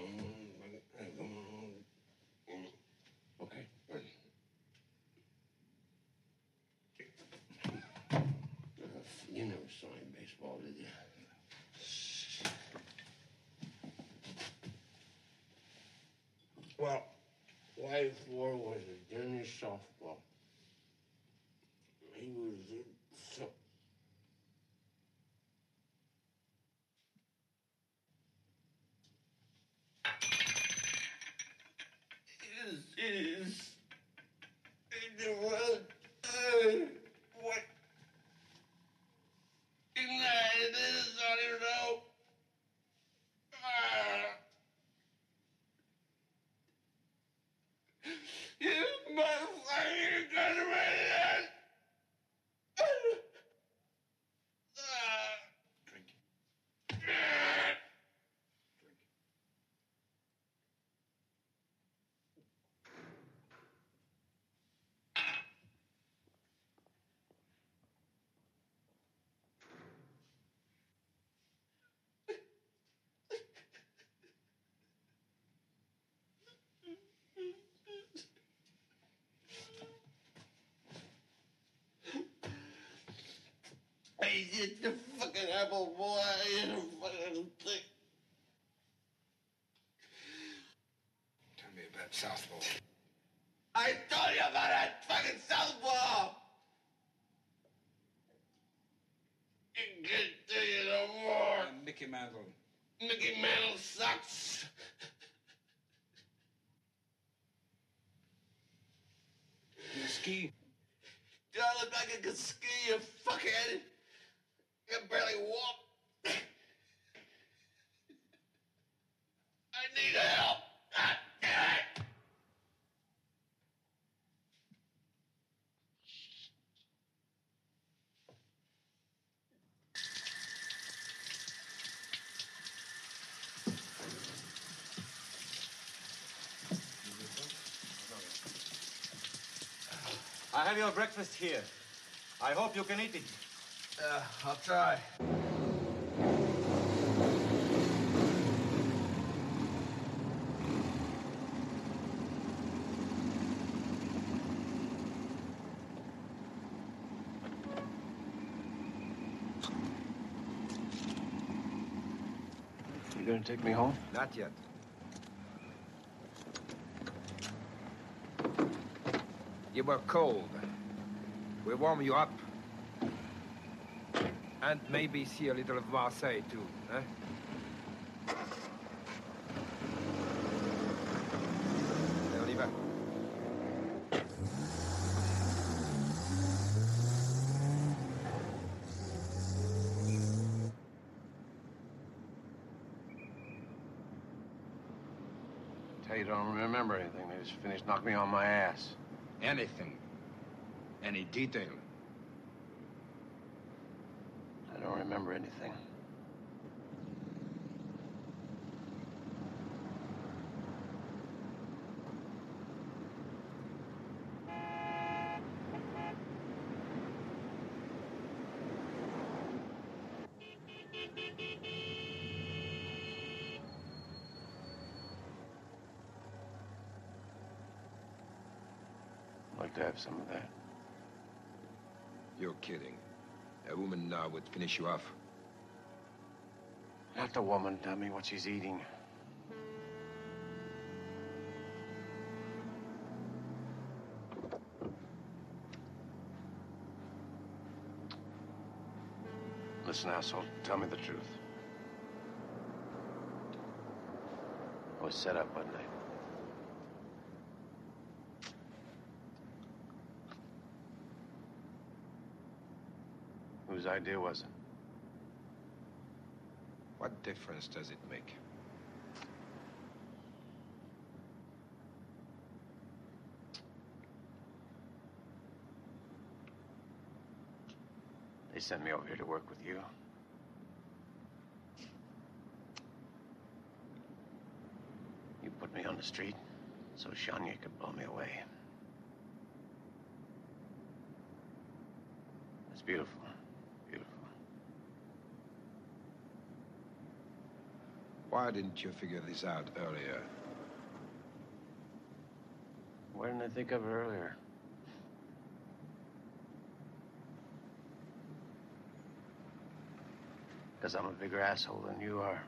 Okay, ready. You never saw any baseball, did you? Well, Whitey Ford was a Denny softball. He was so. It is. What? It is, I don't know. You motherfucker, got to read it. Hey, it's the fucking apple boy. You fucking thing. Tell me about Southpaw. I told you about that fucking southpaw. It can't tell you no more. Mickey Mantle. Mickey Mantle sucks. You ski? Do I look like I can ski, you fuckhead? I can barely walk. I need help. God damn it. I have your breakfast here. I hope you can eat it. I'll try. You gonna take me home? Not yet. You were cold. We warm you up. And maybe see a little of Marseille, too, huh? On y va. Tell you don't remember anything. They just finished knocking me on my ass. Anything. Any detail. I don't remember anything. I'd like to have some of that. You're kidding. A woman now would finish you off. Not the woman. Tell me what she's eating. Listen, asshole, tell me the truth. I was set up, wasn't I? Whose idea was it? What difference does it make? They sent me over here to work with you. You put me on the street so Shania could blow me away. It's beautiful. Why didn't you figure this out earlier? Why didn't I think of it earlier? Because I'm a bigger asshole than you are.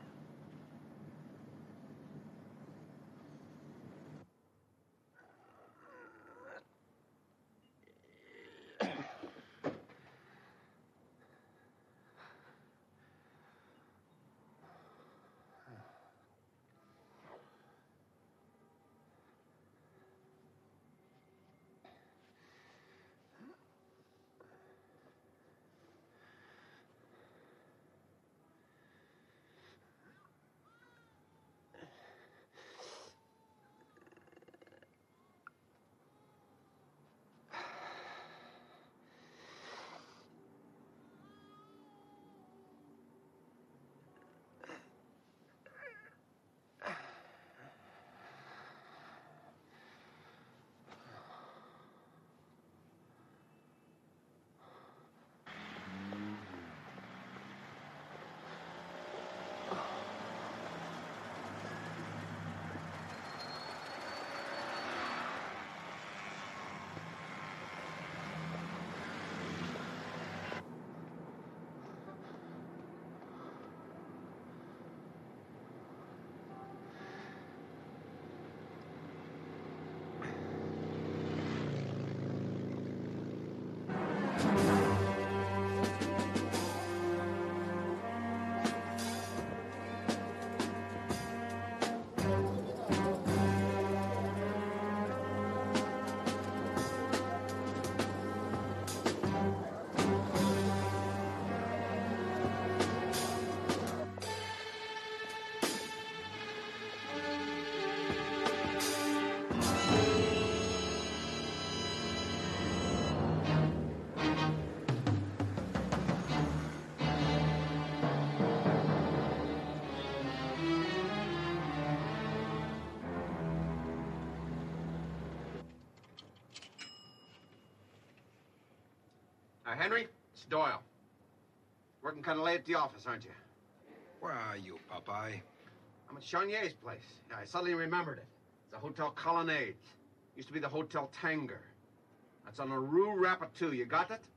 Henry, it's Doyle. Working kind of late at the office, aren't you? Where are you, Popeye? I'm at Charnier's place. Yeah, I suddenly remembered it. It's a Hotel Colonnade. Used to be the Hotel Tanger. That's on the Rue Rapitou. You got it?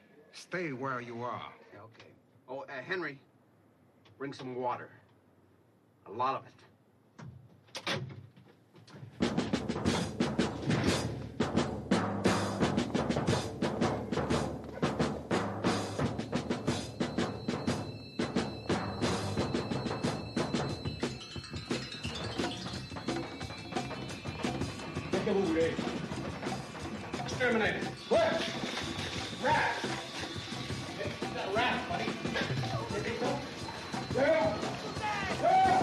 Stay where you are. Yeah, okay. Oh, Henry, bring some water. A lot of it. que vous voulez. Exterminate. What? Rat. You got a rat, buddy. You think so? Yeah. Yeah.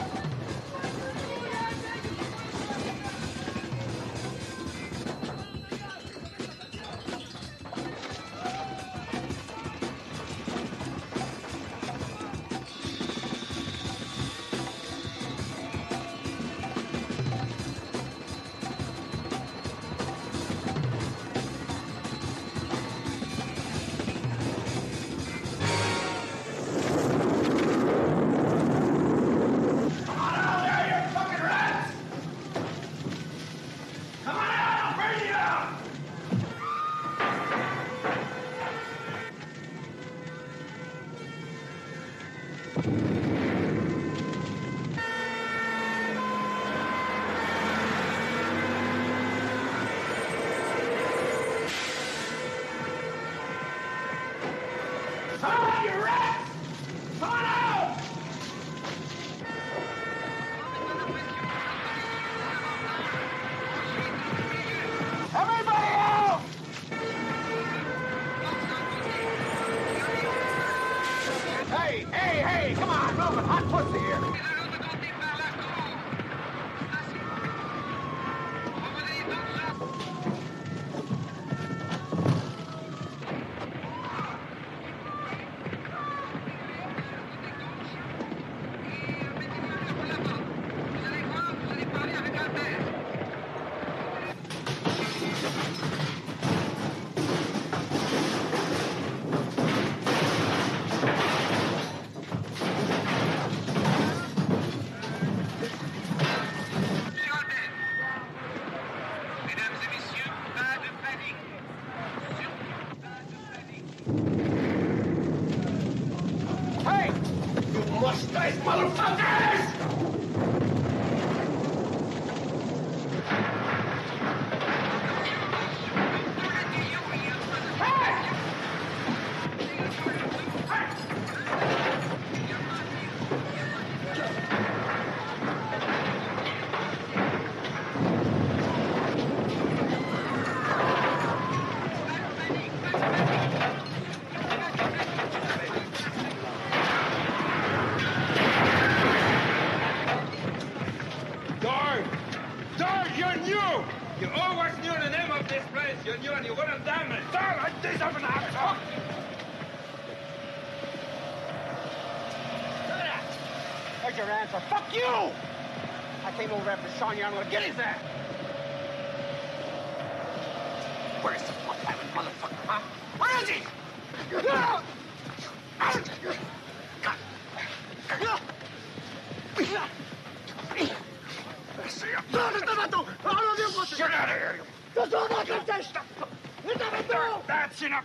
Hey, come on, move it. Hot pussy here. Mustache motherfuckers! You always knew the name of this place. You knew and you wouldn't damn it. Don't like this of an asshole. Look at that. There's your answer. Fuck you! I came over after Sonya. I'm gonna get his ass. Where's the fuck-having motherfucker, huh? Where is he? Get out of here! That's enough!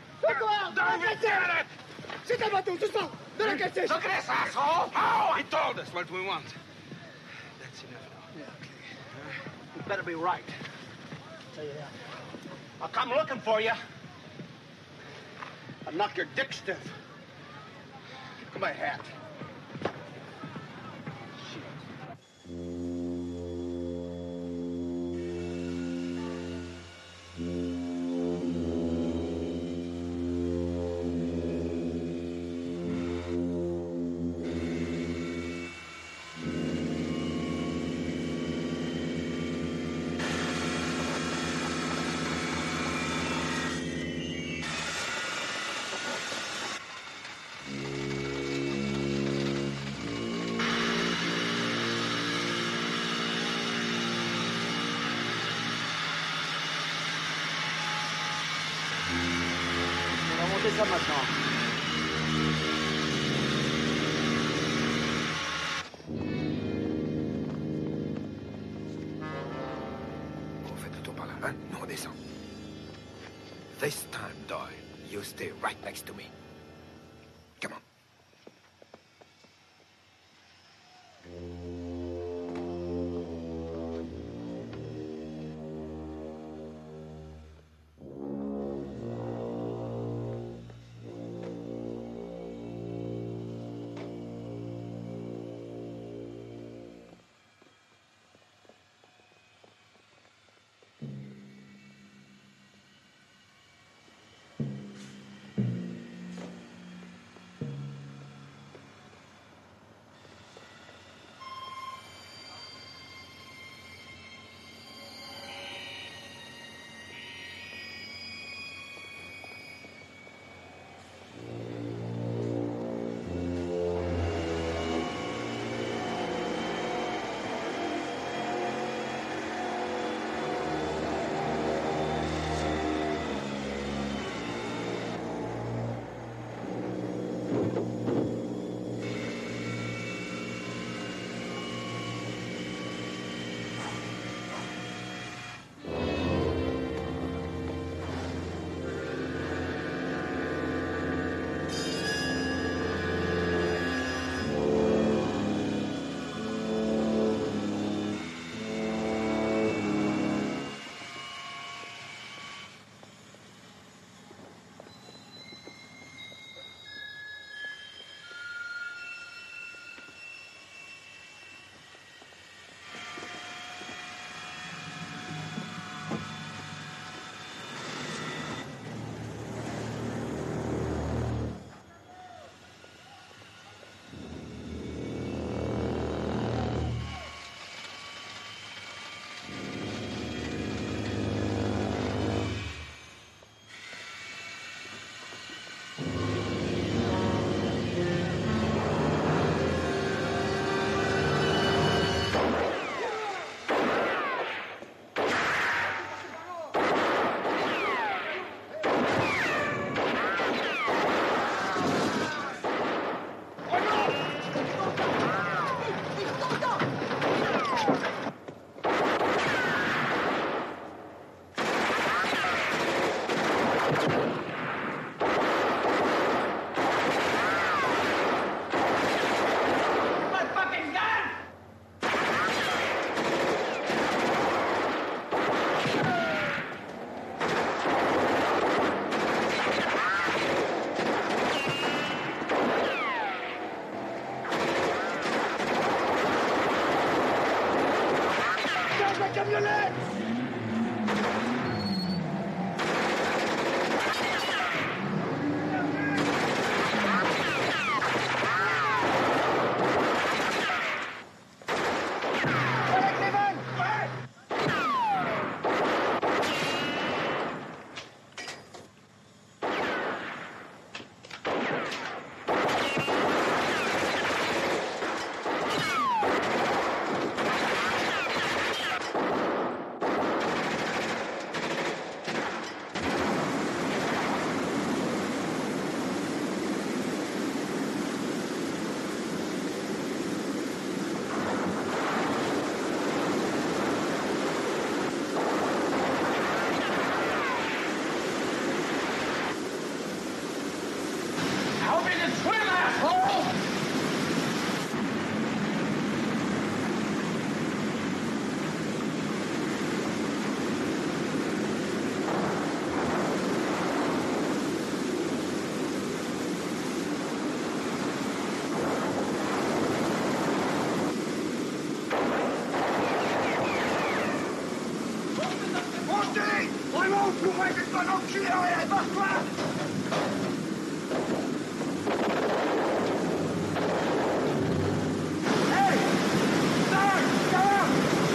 Look at this asshole! Oh, he told us what we want. That's enough now. Yeah, okay. You better be right. I'll tell you that. I'll come looking for you. I'll knock your dick stiff. Look at my hat. On va monter ça maintenant. On fait le tour par là, hein? Nous on descend. This time, Doyle, you stay right next to me. Come on. enculé, allez, barre-toi! Hey! Sir! Come on!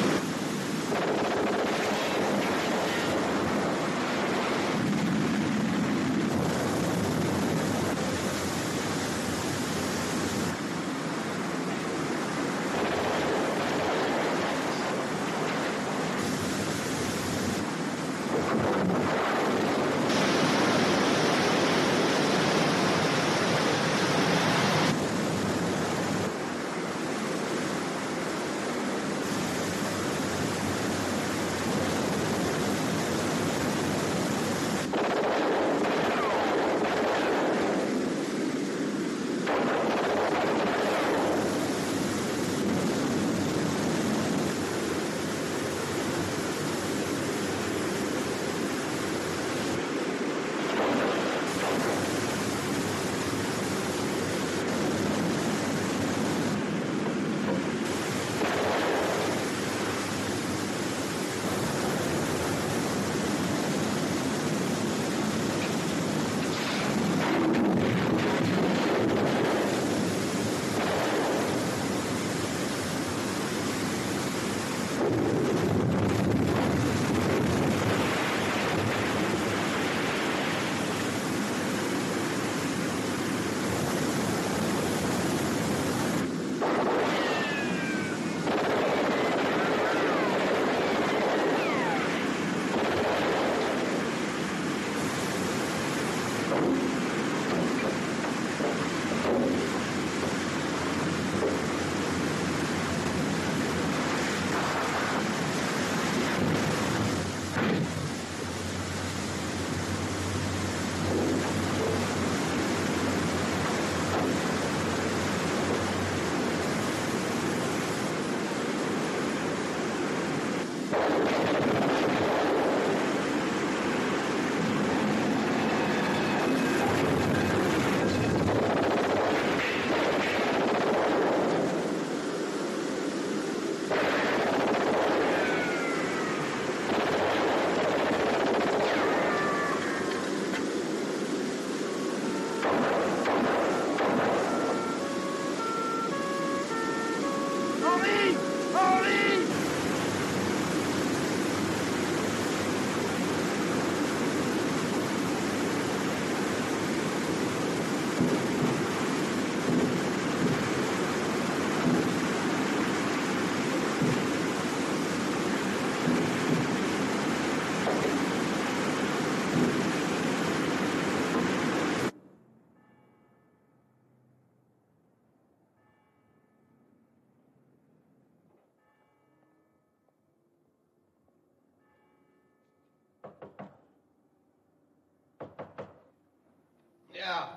Yeah.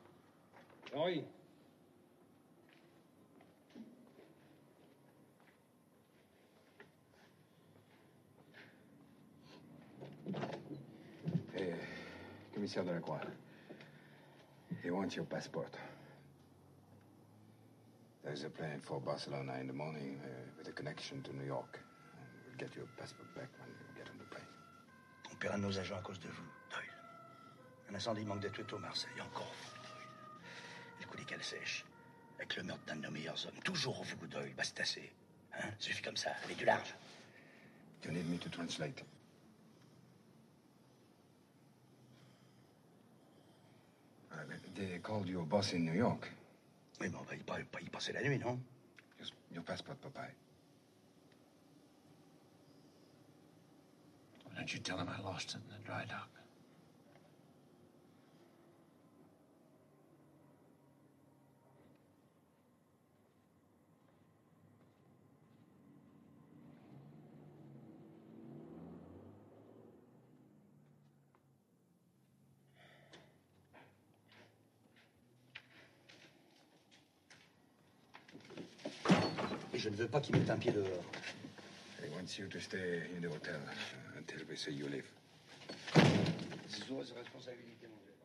Oui. Commissaire de la Croix. He wants your passport. There's a plane for Barcelona in the morning with a connection to New York. We'll get your passport back when you get on the plane. On perd un de nos agents à cause de vous, Doyle. Un incendie manque d'être tout au Marseille, encore vous, Doyle. Et le coup des cales sèches, avec le meurtre d'un de nos meilleurs hommes. Toujours vous, Doyle. Bah, c'est assez. Hein? Suffit comme ça, avec du large. You need me to translate. They called your boss in New York. Oui, mais on va y passer la nuit, non? Your passport, Papa. Why don't you tell him I lost it in the dry dock? Et je ne veux pas qu'il mette un pied dehors. He wants you to stay in the hotel until we see you leave. C'est sous votre responsabilité, mon vieux.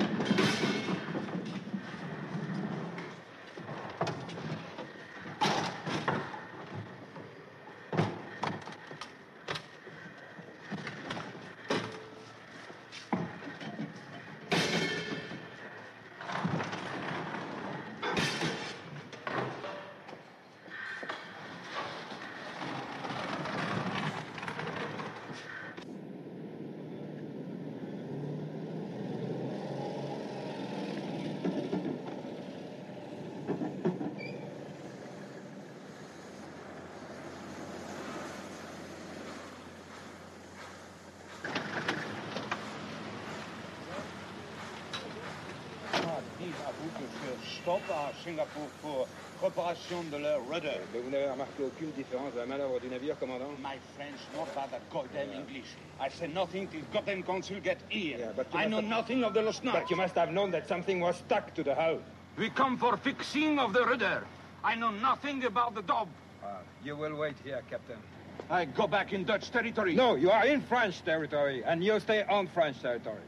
Stop à Singapour pour réparation de leur rudder. Mais vous n'avez remarqué aucune différence de la manœuvre du navire, commandant? My French not bad at goddamn English. I say nothing till goddamn consul get here. Yeah, but I know nothing of the lost night. But you must have known that something was stuck to the hull. We come for fixing of the rudder. I know nothing about the job. You will wait here, Captain. I go back in Dutch territory. No, you are in French territory, and you stay on French territory.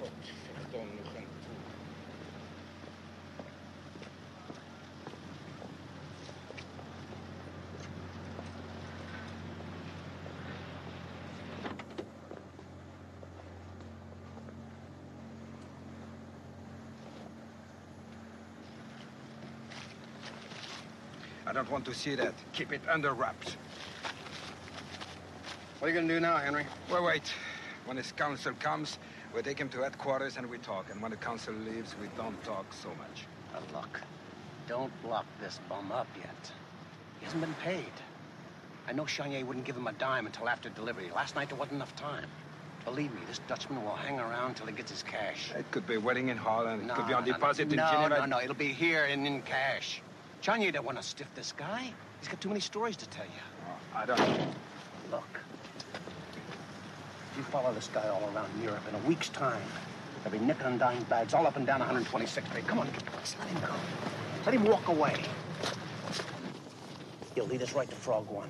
I don't want to see that. Keep it under wraps. What are you going to do now, Henry? Well, wait. When his counsel comes, we take him to headquarters and we talk. And when the counsel leaves, we don't talk so much. Now, look, don't lock this bum up yet. He hasn't been paid. I know Chenier wouldn't give him a dime until after delivery. Last night, there wasn't enough time. Believe me, this Dutchman will hang around till he gets his cash. It could be waiting in Holland. It could be on No, deposit in Geneva. No. It'll be here and in cash. Chenier don't want to stiff this guy. He's got too many stories to tell you. Oh, I don't know. Look, if you follow this guy all around Europe, in a week's time, there'll be nickel and dime bags all up and down 126th Street. Come on, let him go. Let him walk away. He'll lead us right to Frog One.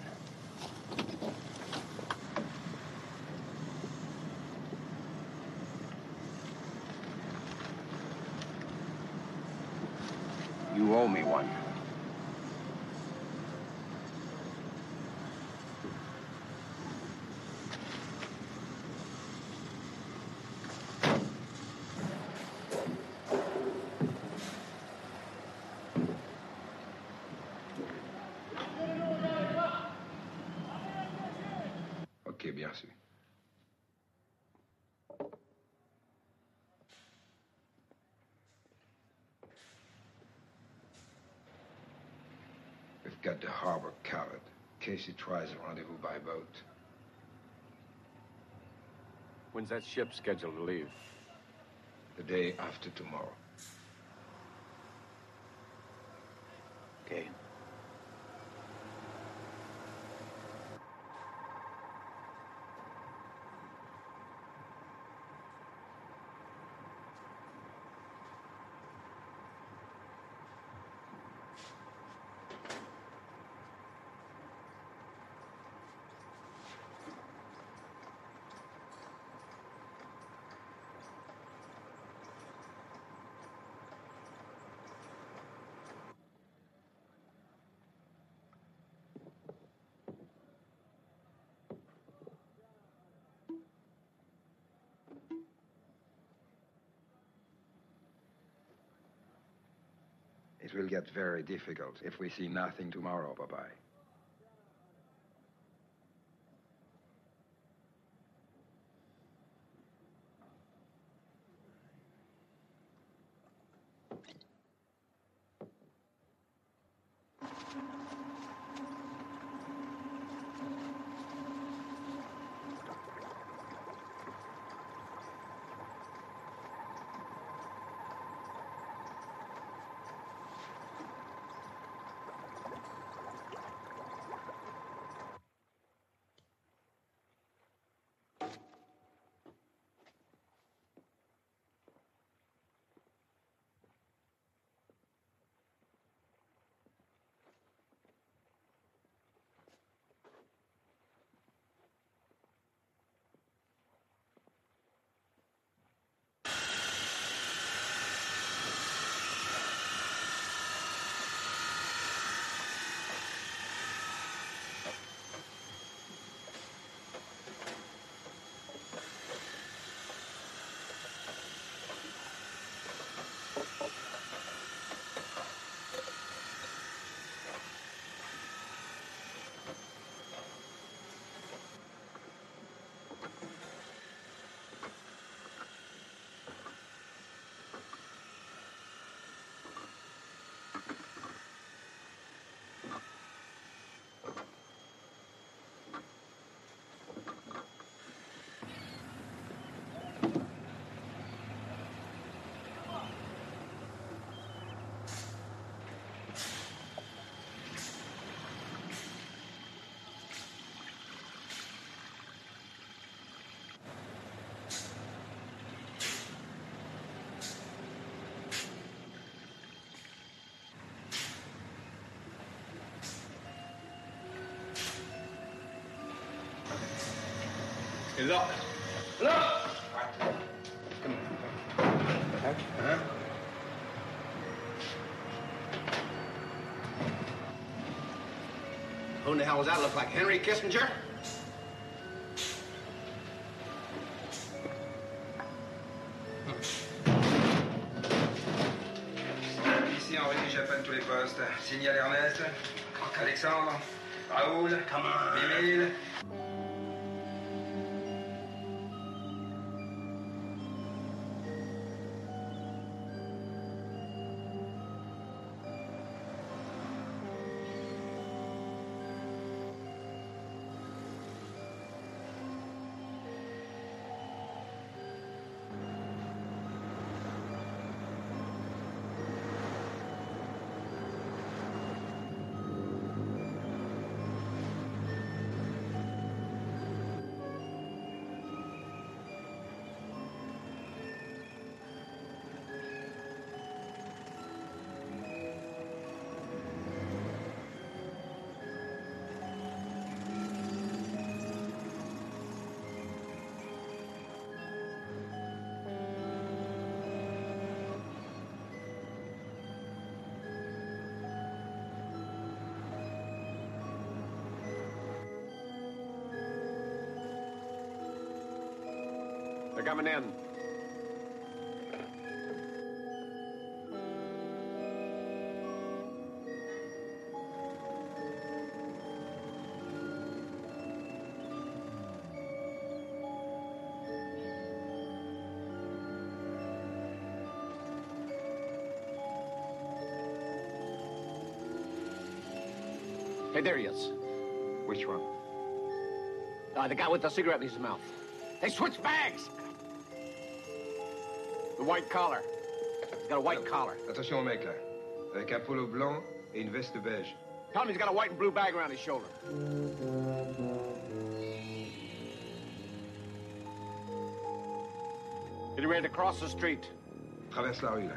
You owe me one. Ok, bien sûr. We've got the harbor covered, in case he tries a rendezvous by boat. When's that ship scheduled to leave? The day after tomorrow. Okay. It will get very difficult if we see nothing tomorrow, bye-bye. Look! Look! Come on. Huh? Who in the hell does that look like? Henry Kissinger? Ici, Henri, j'appelle tous les postes. Signal Ernest, Alexandre, Raoul, Émile. They're coming in. Hey, there he is. Which one? The guy with the cigarette in his mouth. They switched bags! The white collar. He's got a white collar. Attention au mec, là. Avec un polo blanc et une veste beige. Tell him he's got a white and blue bag around his shoulder. Getting ready to cross the street. Traverse la rue, là.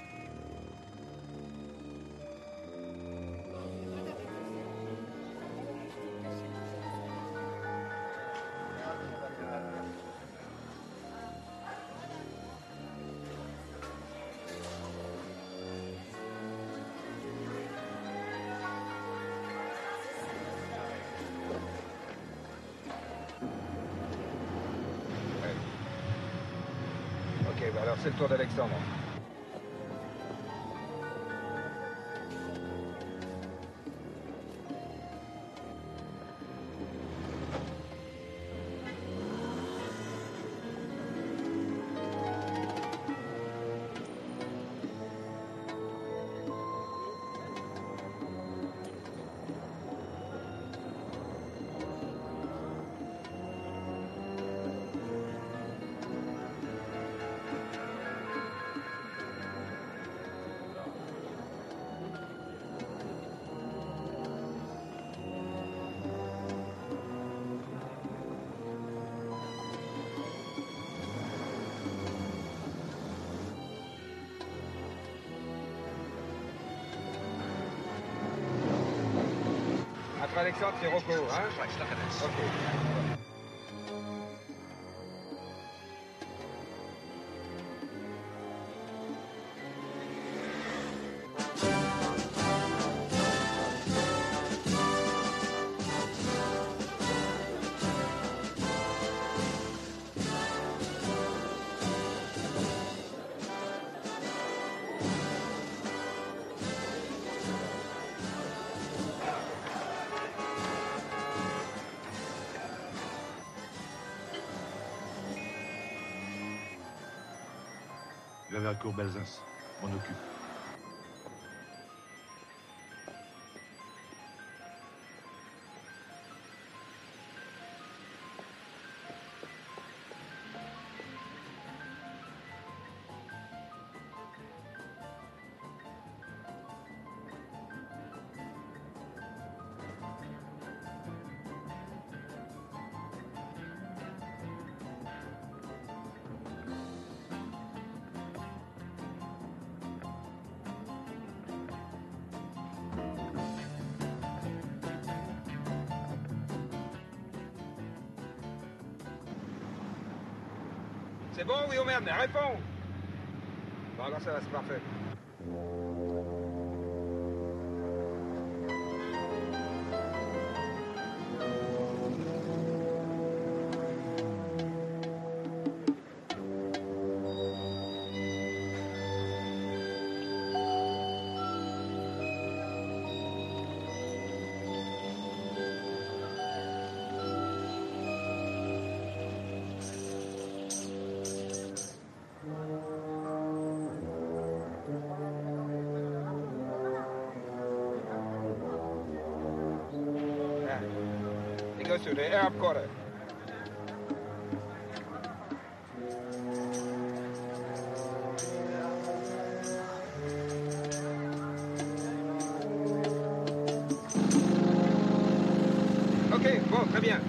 Ok, bah alors c'est le tour d'Alexandre. Après Alexandre, c'est Rocco, hein? Ok. Je vais vers la cour Belzins. M'en occupe. C'est bon, oui ou merde, mais réponds. Bon, alors ça va, c'est parfait. He goes to the Arab Quarter. Ok, bon, très bien.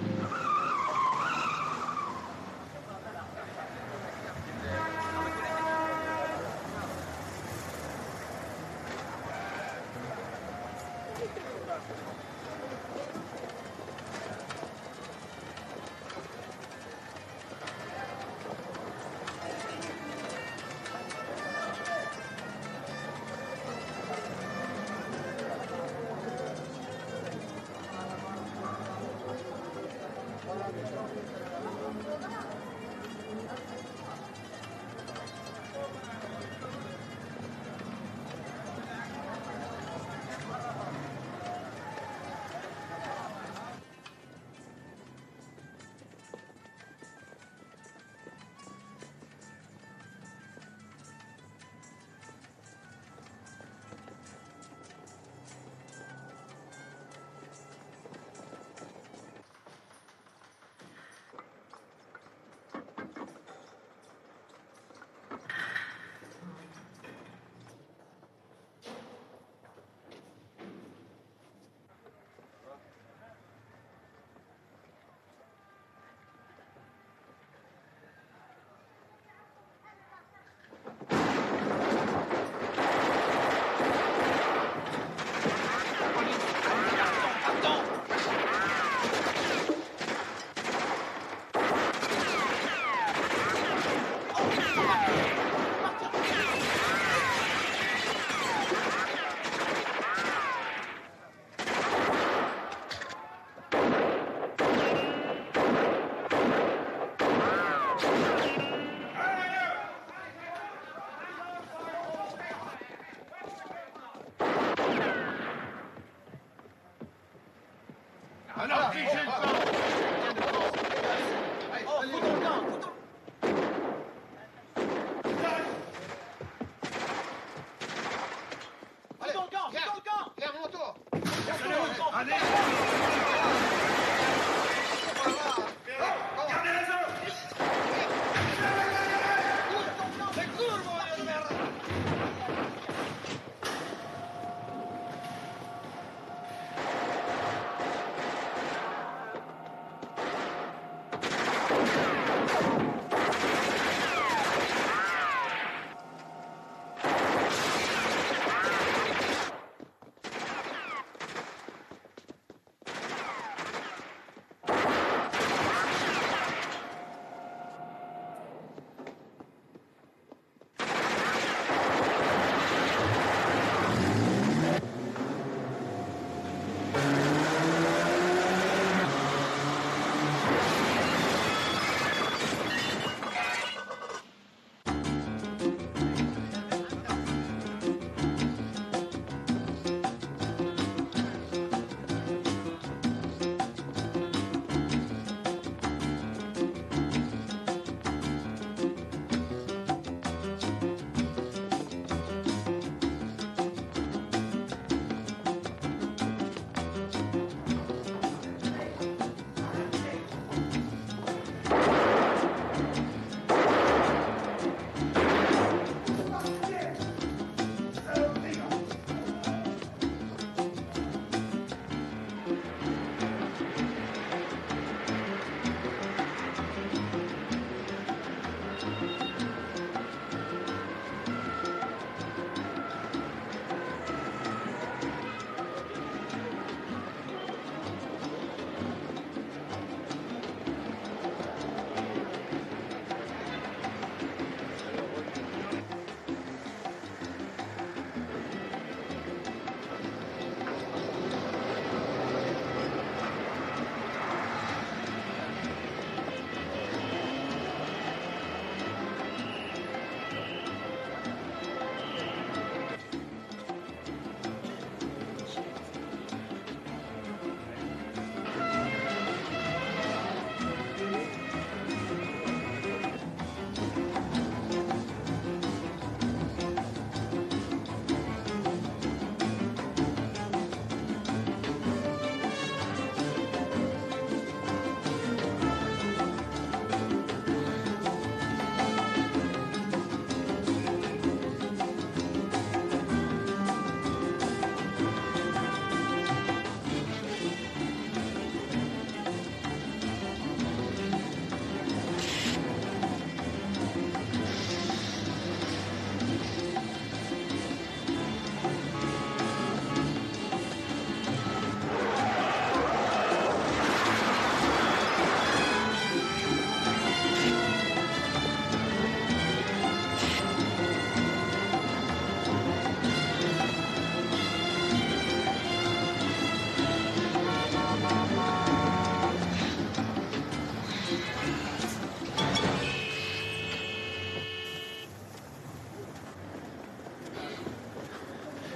Alors, figez le camp. Oh, foutons le camp, foutons. Allez, foutons le camp, foutons le camp. Claire, mon tour. Allez. Gardez la zone. C'est court, mon merde.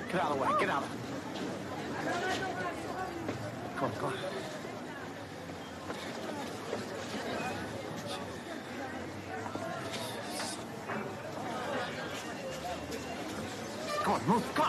Get out of the way. Get out of the way. Come on, come on. Come on, move. Come on.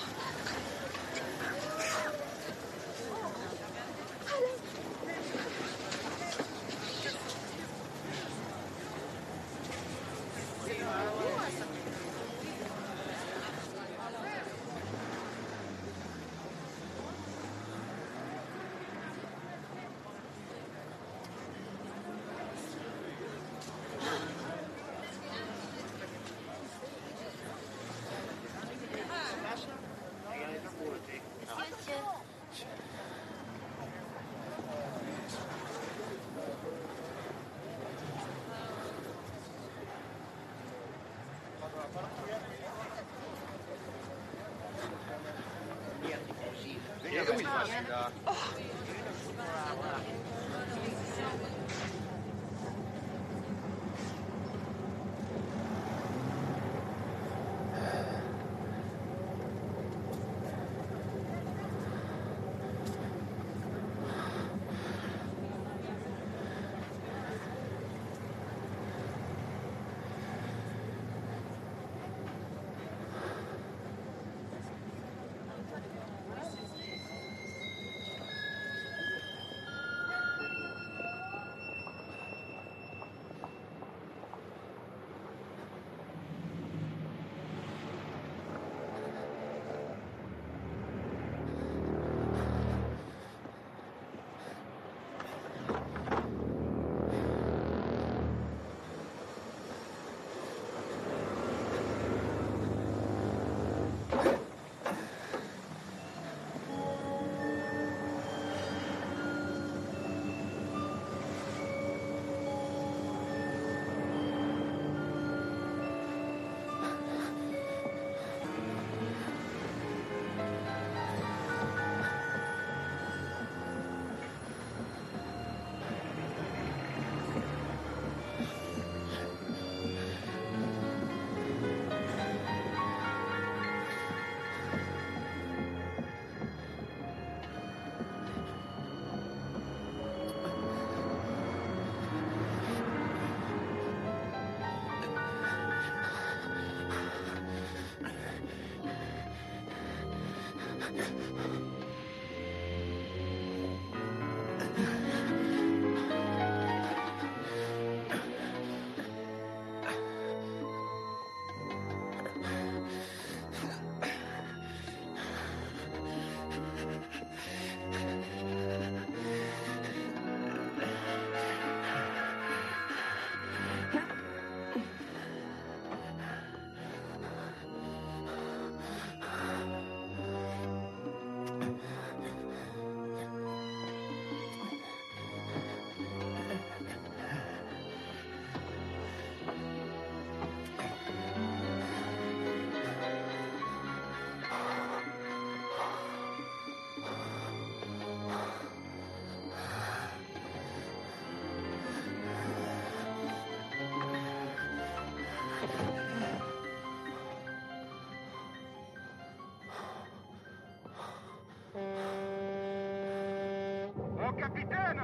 Oh, capitaine!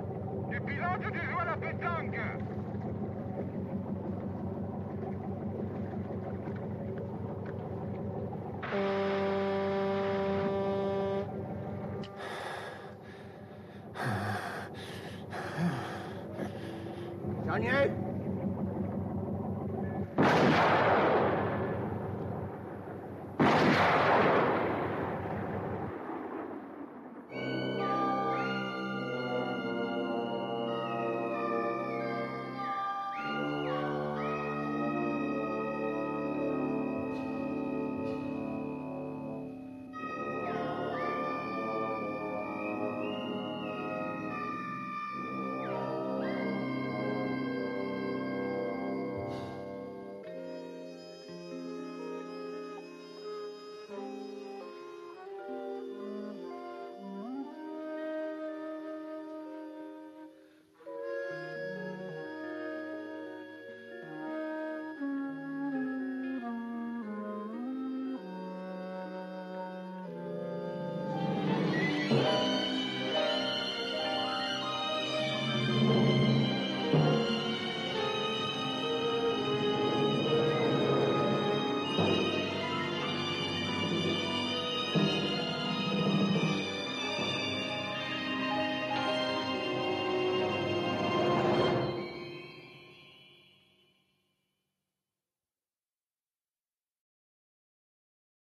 Tu pilotes ou tu joues à la pétanque? Charnier?